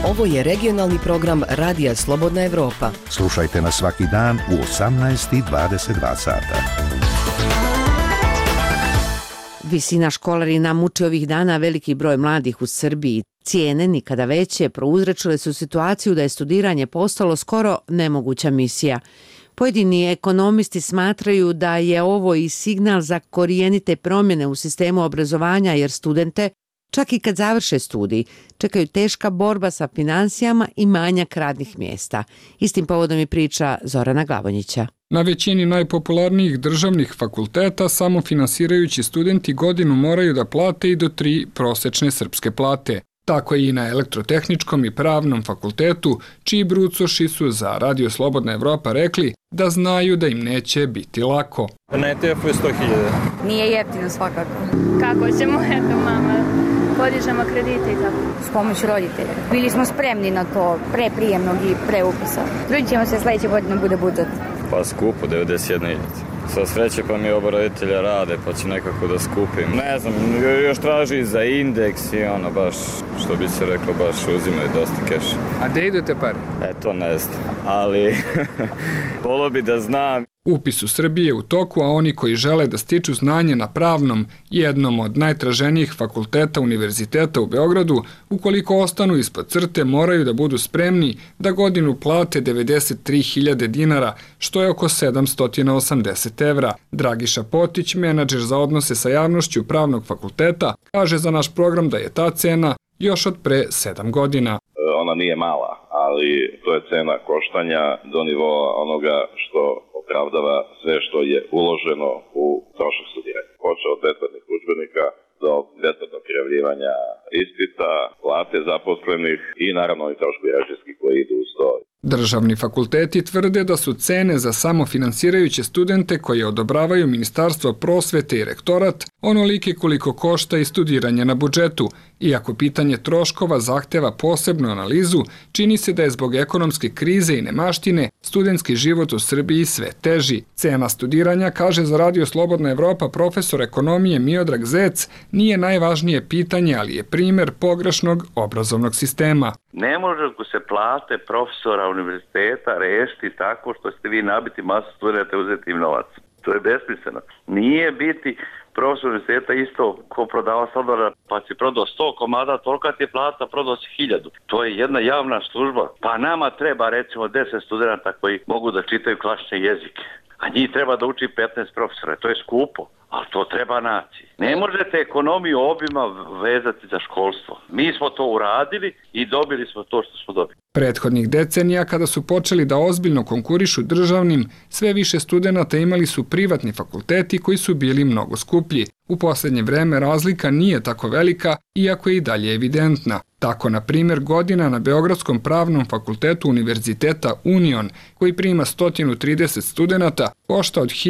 Ovo je regionalni program Radija Slobodna Evropa. Slušajte nas svaki dan u 18:22 sata. Visina školarina muči ovih dana veliki broj mladih u Srbiji. Cijene nikada veće prouzročile su situaciju da je studiranje postalo skoro nemoguća misija. Pojedini ekonomisti smatraju da je ovo i signal za korijenite promjene u sistemu obrazovanja jer studente, čak i kad završe studij, čekaju teška borba sa financijama i manjak radnih mjesta. Istim povodom je priča Zorana Glavonjića. Na većini najpopularnijih državnih fakulteta samofinansirajući studenti godinu moraju da plate i do 3 prosečne srpske plate. Tako je i na Elektrotehničkom i Pravnom fakultetu, čiji brucoši su za Radio Slobodna Evropa rekli da znaju da im neće biti lako. Na ETF-u je 100.000. Nije jeftino svakako. Kako ćemo, eto mama, podižemo kredite i tako. S pomoć roditelja. Bili smo spremni na to pre prijemnog i pre upisa. Trudit ćemo se sljedeće godine bude budžet. Pa skupo, 91.000. Sa sreće pa mi oba roditelja rade, pa ću nekako da skupim. Ne znam, još traži za indeks i ono baš, što bi se reklo, baš uzimaju dosta keša. A gde idete pare? To ne znam, ali volio bi da znam. Upis u Srbiji je u toku, a oni koji žele da stiču znanje na Pravnom, jednom od najtraženijih fakulteta univerziteta u Beogradu, ukoliko ostanu ispod crte, moraju da budu spremni da godinu plate 93.000 dinara, što je oko 780 evra. Dragiša Potić, menadžer za odnose sa javnošću Pravnog fakulteta, kaže za naš program da je ta cena još od pre 7 godina. Ona nije mala, ali to je cena koštanja do nivoa onoga što opravdava sve što je uloženo u trošak studiranja. Počeo od besplatnih udžbenika do besplatnog prijavljivanja ispita, plate zaposlenih i naravno i troškovi režijski koji idu uz to. Državni fakulteti tvrde da su cene za samofinansirajuće studente koje odobravaju Ministarstvo prosvete i rektorat onolike koliko košta i studiranje na budžetu. Iako pitanje troškova zahteva posebnu analizu, čini se da je zbog ekonomske krize i nemaštine studentski život u Srbiji sve teži. Cena studiranja, kaže za Radio Slobodna Evropa profesor ekonomije Miodrag Zec, nije najvažnije pitanje, ali je primer pogrešnog obrazovnog sistema. Ne može se plate profesora univerziteta rešiti tako što ste vi nabiti masu studenta i uzeti im novac. To je besmisleno. Nije biti profesor univerziteta isto ko prodava sladoleda, pa si prodao 100 komada, tolika ti je plata, prodao si 1000. To je jedna javna služba. Pa nama treba recimo 10 studenta koji mogu da čitaju klasične jezike. A njih treba da uči 15 profesora. To je skupo, ali to treba naciji. Ne možete ekonomiju obima vezati za školstvo. Mi smo to uradili i dobili smo to što smo dobili. Prethodnih decenija, kada su počeli da ozbiljno konkurišu državnim, sve više studenata imali su privatni fakulteti koji su bili mnogo skuplji. U posljednje vreme razlika nije tako velika, iako je i dalje evidentna. Tako, na primjer, godina na Beogradskom pravnom fakultetu Univerziteta Union, koji prima 130 studenata, košta od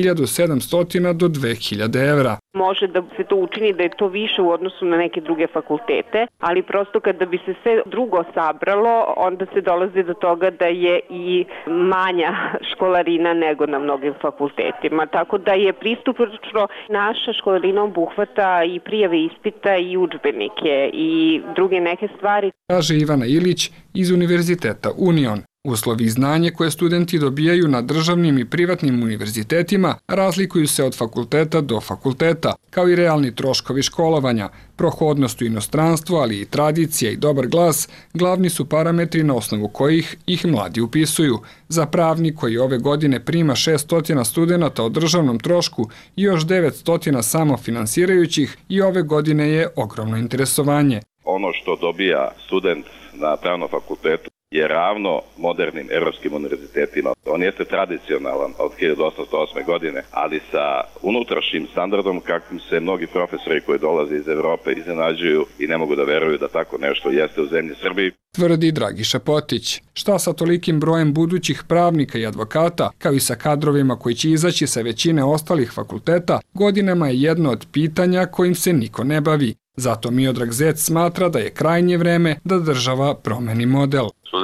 1700 do 2000 evra. Može da se to učini da je to više u odnosu na neke druge fakultete, ali prosto kada bi se sve drugo sabralo, onda se dolazi do toga da je i manja školarina nego na mnogim fakultetima. Tako da je pristupačno naša školarina obuhvata i prijave ispita i udžbenike i druge neke stvari. Kaže Ivana Ilić iz Univerziteta Union. Uslovi i znanje koje studenti dobijaju na državnim i privatnim univerzitetima razlikuju se od fakulteta do fakulteta, kao i realni troškovi školovanja. Prohodnost u inostranstvu, ali i tradicija i dobar glas, glavni su parametri na osnovu kojih ih mladi upisuju. Za pravnik koji ove godine prima 600 studenata o državnom trošku i još 900 samofinansirajućih i ove godine je ogromno interesovanje. Ono što dobija student na pravnom fakultetu je ravno modernim evropskim univerzitetima. On jeste tradicionalan od 1808. godine, ali sa unutrašnjim standardom kakvim se mnogi profesori koji dolaze iz Evrope iznenađuju i ne mogu da veruju da tako nešto jeste u zemlji Srbiji. Tvrdi Dragiša Potić. Šta sa tolikim brojem budućih pravnika i advokata, kao i sa kadrovima koji će izaći sa većine ostalih fakulteta, godinama je jedno od pitanja kojim se niko ne bavi. Zato Miodrag Zec smatra da je krajnje vreme da država promeni model. Studenti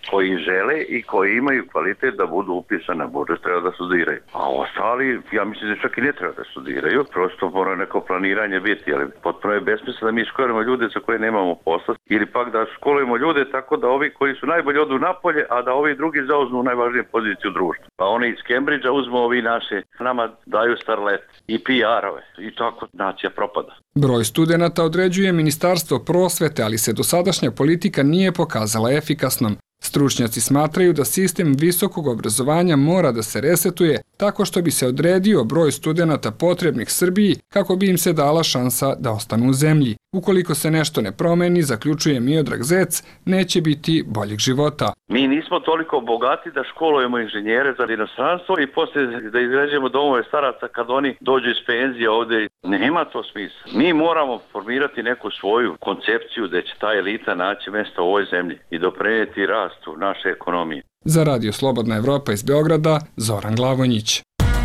koji žele i koji imaju kvalitet da budu upisani na budžet, treba da studiraju. A ostali, ja mislim da čak i ne treba da studiraju, prosto mora neko planiranje biti, ali potpuno je besmisleno da mi školujemo ljude za koje nemamo posla, ili pak da školujemo ljude tako da ovi koji su najbolji odu napolje, a da ovi drugi zauzmu najvažnije pozicije u društvu. Pa oni iz Cambridgea uzmu ovi naše, nama daju starlet i PR-ove i tako nacija propada. Broj studenata određuje Ministarstvo prosvete, ali se dosadašnja politika nije pokazala efikasnom. Stručnjaci smatraju da sistem visokog obrazovanja mora da se resetuje tako što bi se odredio broj studenata potrebnih Srbiji kako bi im se dala šansa da ostanu u zemlji. Ukoliko se nešto ne promeni, zaključuje Miodrag Zec, neće biti boljeg života. Mi nismo toliko bogati da školujemo inženjere za inostranstvo i poslije da izgrađujemo domove staraca kad oni dođu iz penzije ovdje. Nema to smisla. Mi moramo formirati neku svoju koncepciju da će ta elita naći mjesto u ovoj zemlji i doprinijeti rastu naše ekonomije. Za Radio Slobodna Evropa iz Beograda, Zoran Glavonjić.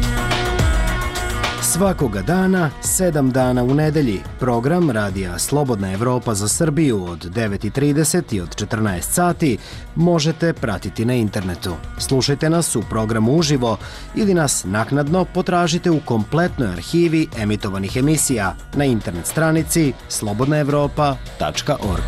Svakoga dana, 7 dana u nedelji, program Radija Slobodna Evropa za Srbiju od 9:30 i od 14 sati možete pratiti na internetu. Slušajte nas u programu uživo ili nas naknadno potražite u kompletnoj arhivi emitovanih emisija na internet stranici slobodnaevropa.org.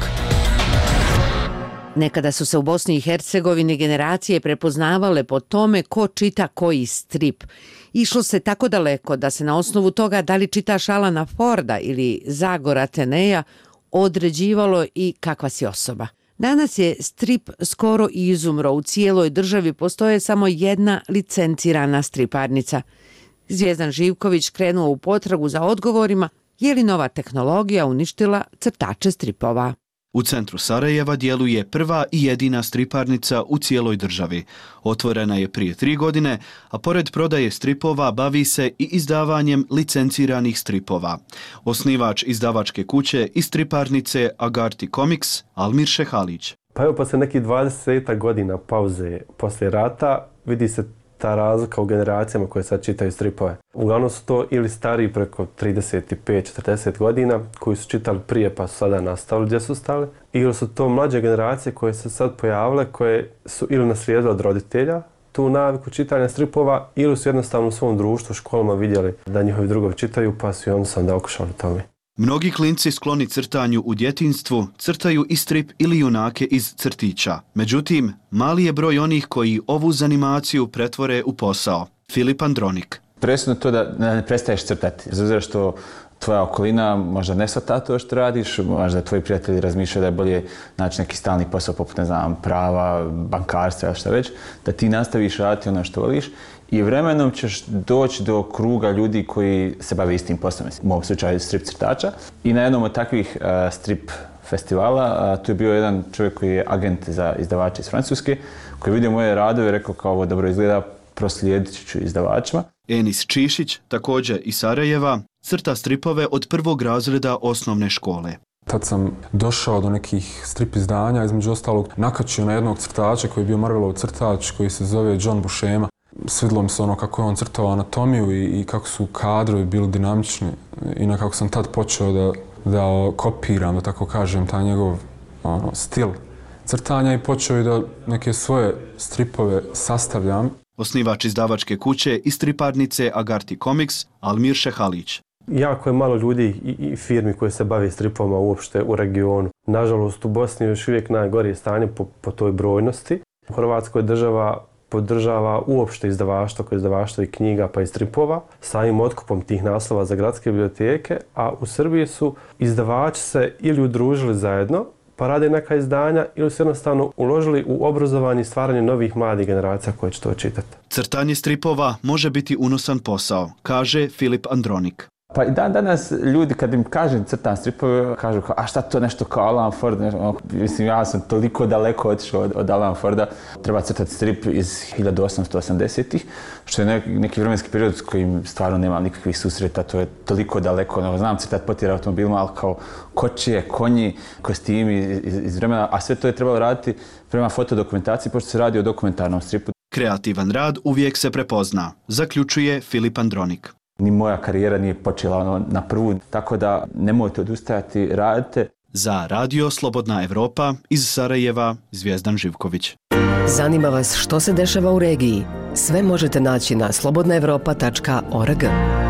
Nekada su se u Bosni i Hercegovini generacije prepoznavale po tome ko čita koji strip. Išlo se tako daleko da se na osnovu toga da li čitaš Alana Forda ili Zagora Teneja određivalo i kakva si osoba. Danas je strip skoro izumro. U cijeloj državi postoje samo jedna licencirana striparnica. Zvijezdan Živković krenuo u potragu za odgovorima je li nova tehnologija uništila crtače stripova. U centru Sarajeva djeluje prva i jedina striparnica u cijeloj državi. Otvorena je prije 3 godine, a pored prodaje stripova bavi se i izdavanjem licenciranih stripova. Osnivač izdavačke kuće i striparnice Agarti Comics, Almir Šehalić. Pa evo, posle nekih 20 godina pauze poslije rata vidi se ta razlika u generacijama koje sad čitaju stripove. Uglavnom su to ili stariji preko 35-40 godina koji su čitali prije pa su sada nastavili gdje su stali, ili su to mlađe generacije koje se sad pojavile, koje su ili naslijedile od roditelja tu naviku čitanja stripova, ili su jednostavno u svom društvu, školama vidjeli da njihovi drugovi čitaju pa su i oni sam da okušali tome. Mnogi klinci skloni crtanju u djetinjstvu crtaju i strip ili junake iz crtića. Međutim, mali je broj onih koji ovu zanimaciju pretvore u posao. Filip Andronik. Presudno to da ne prestaješ crtati. Zato što tvoja okolina možda ne shvata to što radiš, možda tvoji prijatelji razmišljaju da je bolje naći neki stalni posao poput, ne znam, prava, bankarstva ili šta već, da ti nastaviš raditi ono što voliš i vremenom ćeš doći do kruga ljudi koji se bave istim poslom, u mom slučaju strip crtača. I na jednom od takvih strip festivala tu je bio jedan čovjek koji je agent za izdavače iz Francuske, koji je vidio moje radove i rekao kao ovo dobro izgleda, proslijedit ću izdavačima. Enis Čišić, također iz Sarajeva, crta stripove od 1. razreda osnovne škole. Tad sam došao do nekih strip izdanja, između ostalog nakačio na jednog crtača koji je bio Marvelov crtač koji se zove John Buscema. Svidilo mi se ono kako je on crtao anatomiju i kako su kadrovi bili dinamični i nekako sam tad počeo da kopiram, da tako kažem, taj njegov stil crtanja i počeo i da neke svoje stripove sastavljam. Osnivač izdavačke kuće i striparnice Agarti Comics, Almir Šehalić. Jako je malo ljudi i firmi koje se bave stripovima uopšte u regionu. Nažalost, u Bosni je još uvijek najgorije stanje po toj brojnosti. U Hrvatskoj država podržava uopšte izdavaštvo i knjiga pa i stripova samim otkupom tih naslova za gradske biblioteke, a u Srbiji su izdavači se ili udružili zajedno pa rade neka izdanja ili su jednostavno uložili u obrazovanje i stvaranje novih mladih generacija koje će to čitati. Crtanje stripova može biti unosan posao, kaže Filip Andronik. Pa i danas ljudi kad im kažem crtam stripove, kažu kao, a šta to nešto kao Alan Ford, mislim ja sam toliko daleko otišao od Alan Forda. Treba crtati strip iz 1880-ih, što je neki vremenski period s kojim stvarno nemam nikakvih susreta, to je toliko daleko, znam crtati potjere automobilima, ali kao kočije, konji, kostimi iz vremena, a sve to je trebalo raditi prema fotodokumentaciji, pošto se radi o dokumentarnom stripu. Kreativan rad uvijek se prepozna, zaključuje Filip Andronik. Ni moja karijera nije počela na prvu, tako da nemojte odustajati, radite. Za Radio Slobodna Evropa iz Sarajeva, Zvijezdan Živković. Zanima vas što se dešava u regiji? Sve možete naći na slobodnaevropa.org.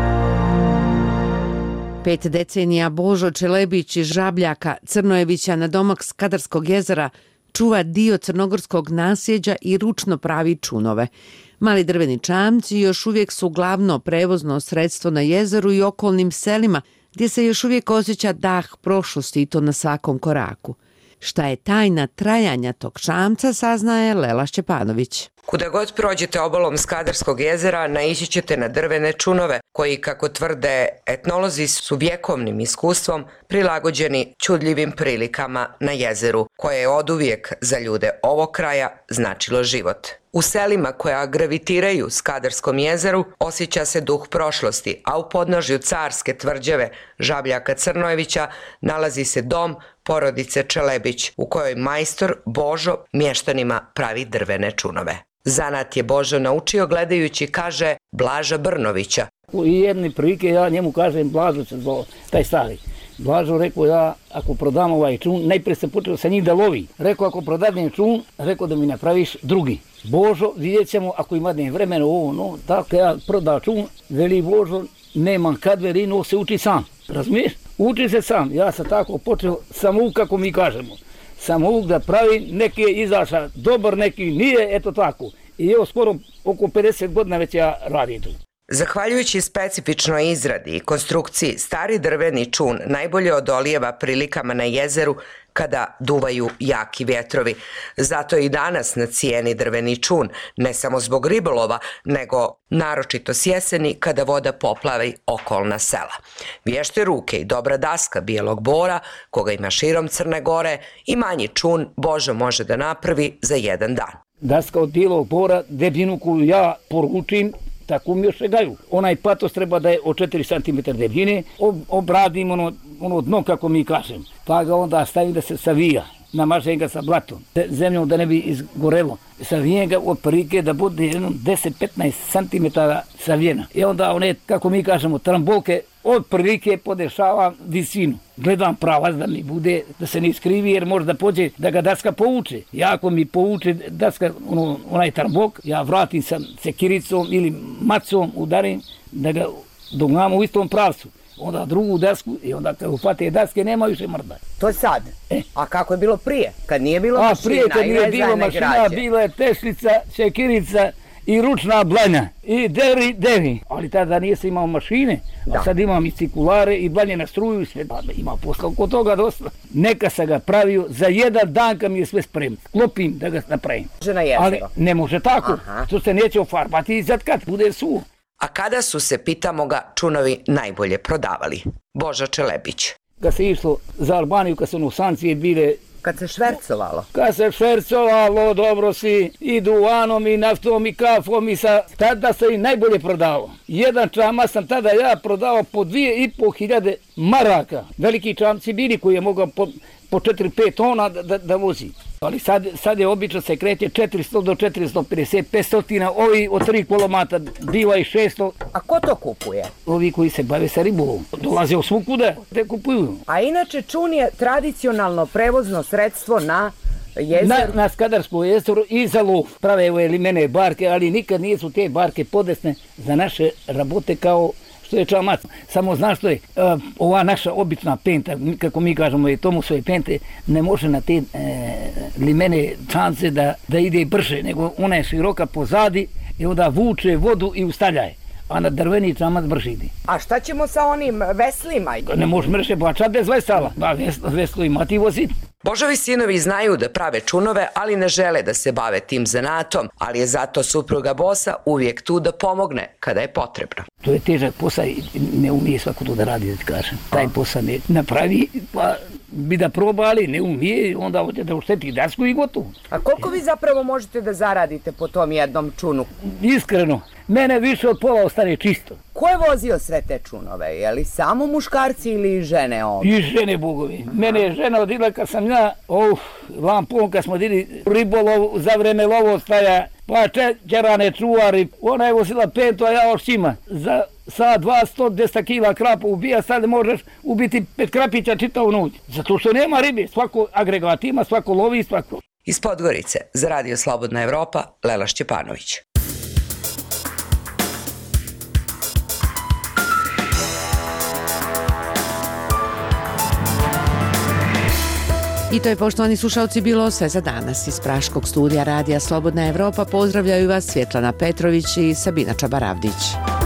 5 decenija Božo Čelebić iz Žabljaka, Crnojevića na domak Skadarskog jezera čuva dio crnogorskog nasljeđa i ručno pravi čunove. Mali drveni čamci još uvijek su glavno prevozno sredstvo na jezeru i okolnim selima, gdje se još uvijek osjeća dah prošlosti i to na svakom koraku. Šta je tajna trajanja tog čamca, saznaje Lela Šćepanović. Kuda god prođete obalom Skadarskog jezera, naići ćete na drvene čunove, koji, kako tvrde etnolozi, su vjekovnim iskustvom prilagođeni čudljivim prilikama na jezeru, koje je oduvijek za ljude ovog kraja značilo život. U selima koja gravitiraju Skadarskom jezeru osjeća se duh prošlosti, a u podnožju carske tvrđave Žabljaka Crnojevića nalazi se dom porodice Čelebić, u kojoj majstor Božo mještanima pravi drvene čunove. Zanat je Božo naučio gledajući, kaže, Blaža Brnovića. U jedne prilike ja njemu kažem, Blažo se zvao, taj stari. Blažo rekao, ja ako prodam ovaj čun, najprije sam počeo sa njih da lovi. Rekao, ako prodadnem čun, rekao da mi napraviš drugi. Božo, vidjet ćemo ako imadnem vremena ovo, no, tako ja prodao čun, veli Božo, nemam kad verino, se uči sam. Razumiješ? Uči se sam. Ja sam tako počeo samouk, kako mi kažemo. Samouk da pravi, neki je izašao dobar, neki nije, eto tako. I evo skoro oko 50 godina već ja radim tu. Zahvaljujući specifičnoj izradi i konstrukciji, stari drveni čun najbolje odolijeva prilikama na jezeru kada duvaju jaki vjetrovi. Zato je i danas na cijeni drveni čun, ne samo zbog ribolova, nego naročito s jeseni kada voda poplavi okolna sela. Vješte ruke i dobra daska bijelog bora, koga ima širom Crne Gore, i manji čun Božo može da napravi za jedan dan. Daska od bijelog bora, debljinu koju ja poručim, tako mi još gaju. Onaj patos treba da je od 4 cm debljine, obradim ono dno, kako mi kažem, pa ga onda stavim da se savija, namažem ga sa blatom, zemljom da ne bi izgorelo. Savijem ga od prilike da bude 10-15 cm savijena. I onda one, kako mi kažemo, trambolke od prilike podešavam visinu. Gledam pravac da mi bude, da se ne iskrivi, jer možda pođe da ga daska povuče. Ja ako mi povuče daska, onaj trambok, ja vratim sa sekiricom ili macom, udarim da ga dognamo u istom pravcu. Onda drugu dasku i onda kad upate daske nema više mrda. To je sad. A kako je bilo prije? Kad nije bilo mašina? Prije kad nije bilo mašina, bila je tešlica, sekirica i ručna blanja. I deri. Ali tada nije se imao mašine, a sad imam i cikulare i blanje na struju i sve. Ima posla oko toga dosta. Neka sam ga pravio za jedan dan kad mi je sve spremno. Sklopim da ga napravim. Ali ne može tako. To se neće ofarbati i sad kad bude suvo. A kada su se, pitamo ga, čunovi najbolje prodavali? Božo Čelebić. Kad se išlo za Albaniju, kad su sankcije bile... Kad se švercovalo? Kad se švercovalo, dobro si, i duvanom, i naftom, i kafom, tada se i najbolje prodavalo. Jedan čamac sam tada ja prodao po 2500 maraka. Veliki čamci bili koji je mogao po 4-5 tona da vozi. Ali sad je obično se kreće 400 do 450, 500, ovi od 3 kolomata biva i 600. A ko to kupuje? Ovi koji se bave sa ribolovom. Dolaze u svukuda, te kupuju. A inače čun je tradicionalno prevozno sredstvo na jezeru? Na Skadarsko jezero i za lov. Prave ove limene barke, ali nikad nisu te barke podesne za naše rabote kao što je čamac. Samo znaš što je, ova naša obična penta, kako mi kažemo je Tomusove pente, ne može na te limene čance da ide brže, nego ona je široka pozadi i onda vuče vodu i ustavljaje. A na drveni čamac brže ide. A šta ćemo sa onim veslima? Ne može mrše bačati bez vesala. Veslo ima ti voziti. Božovi sinovi znaju da prave čunove, ali ne žele da se bave tim zanatom, ali je zato supruga Bosa uvijek tu da pomogne kada je potrebno. To je težak posao i ne umije svako to da radi, da ti kažem. Taj posao ne napravi, pa bi da proba, ali ne umije, onda hoće da ušteti dasku i gotovo. A koliko vi zapravo možete da zaradite po tom jednom čunu? Iskreno, mene više od pola ostane čisto. Ko je vozio sve te čunove? Je li samo muškarci ili žene ovdje? I žene, bogovi. Mene je žena odila kad sam ja, lampom kad smo dili ribolov, za vreme lovostaja, pa čećerane čuvari, ona je vozila pentu, a ja ošćima. Za sad 200 kila krapa ubija, sad možeš ubiti 5 krapića čitavu noć. Zato što nema ribe, svako agregat ima, svako lovi, svako. Iz Podgorice za Radio Slobodna Evropa, Lela Šćepanović. I to je, poštovani slušalci, bilo sve za danas. Iz praškog studija Radija Slobodna Evropa pozdravljaju vas Svjetlana Petrović i Sabina Čabaravdić.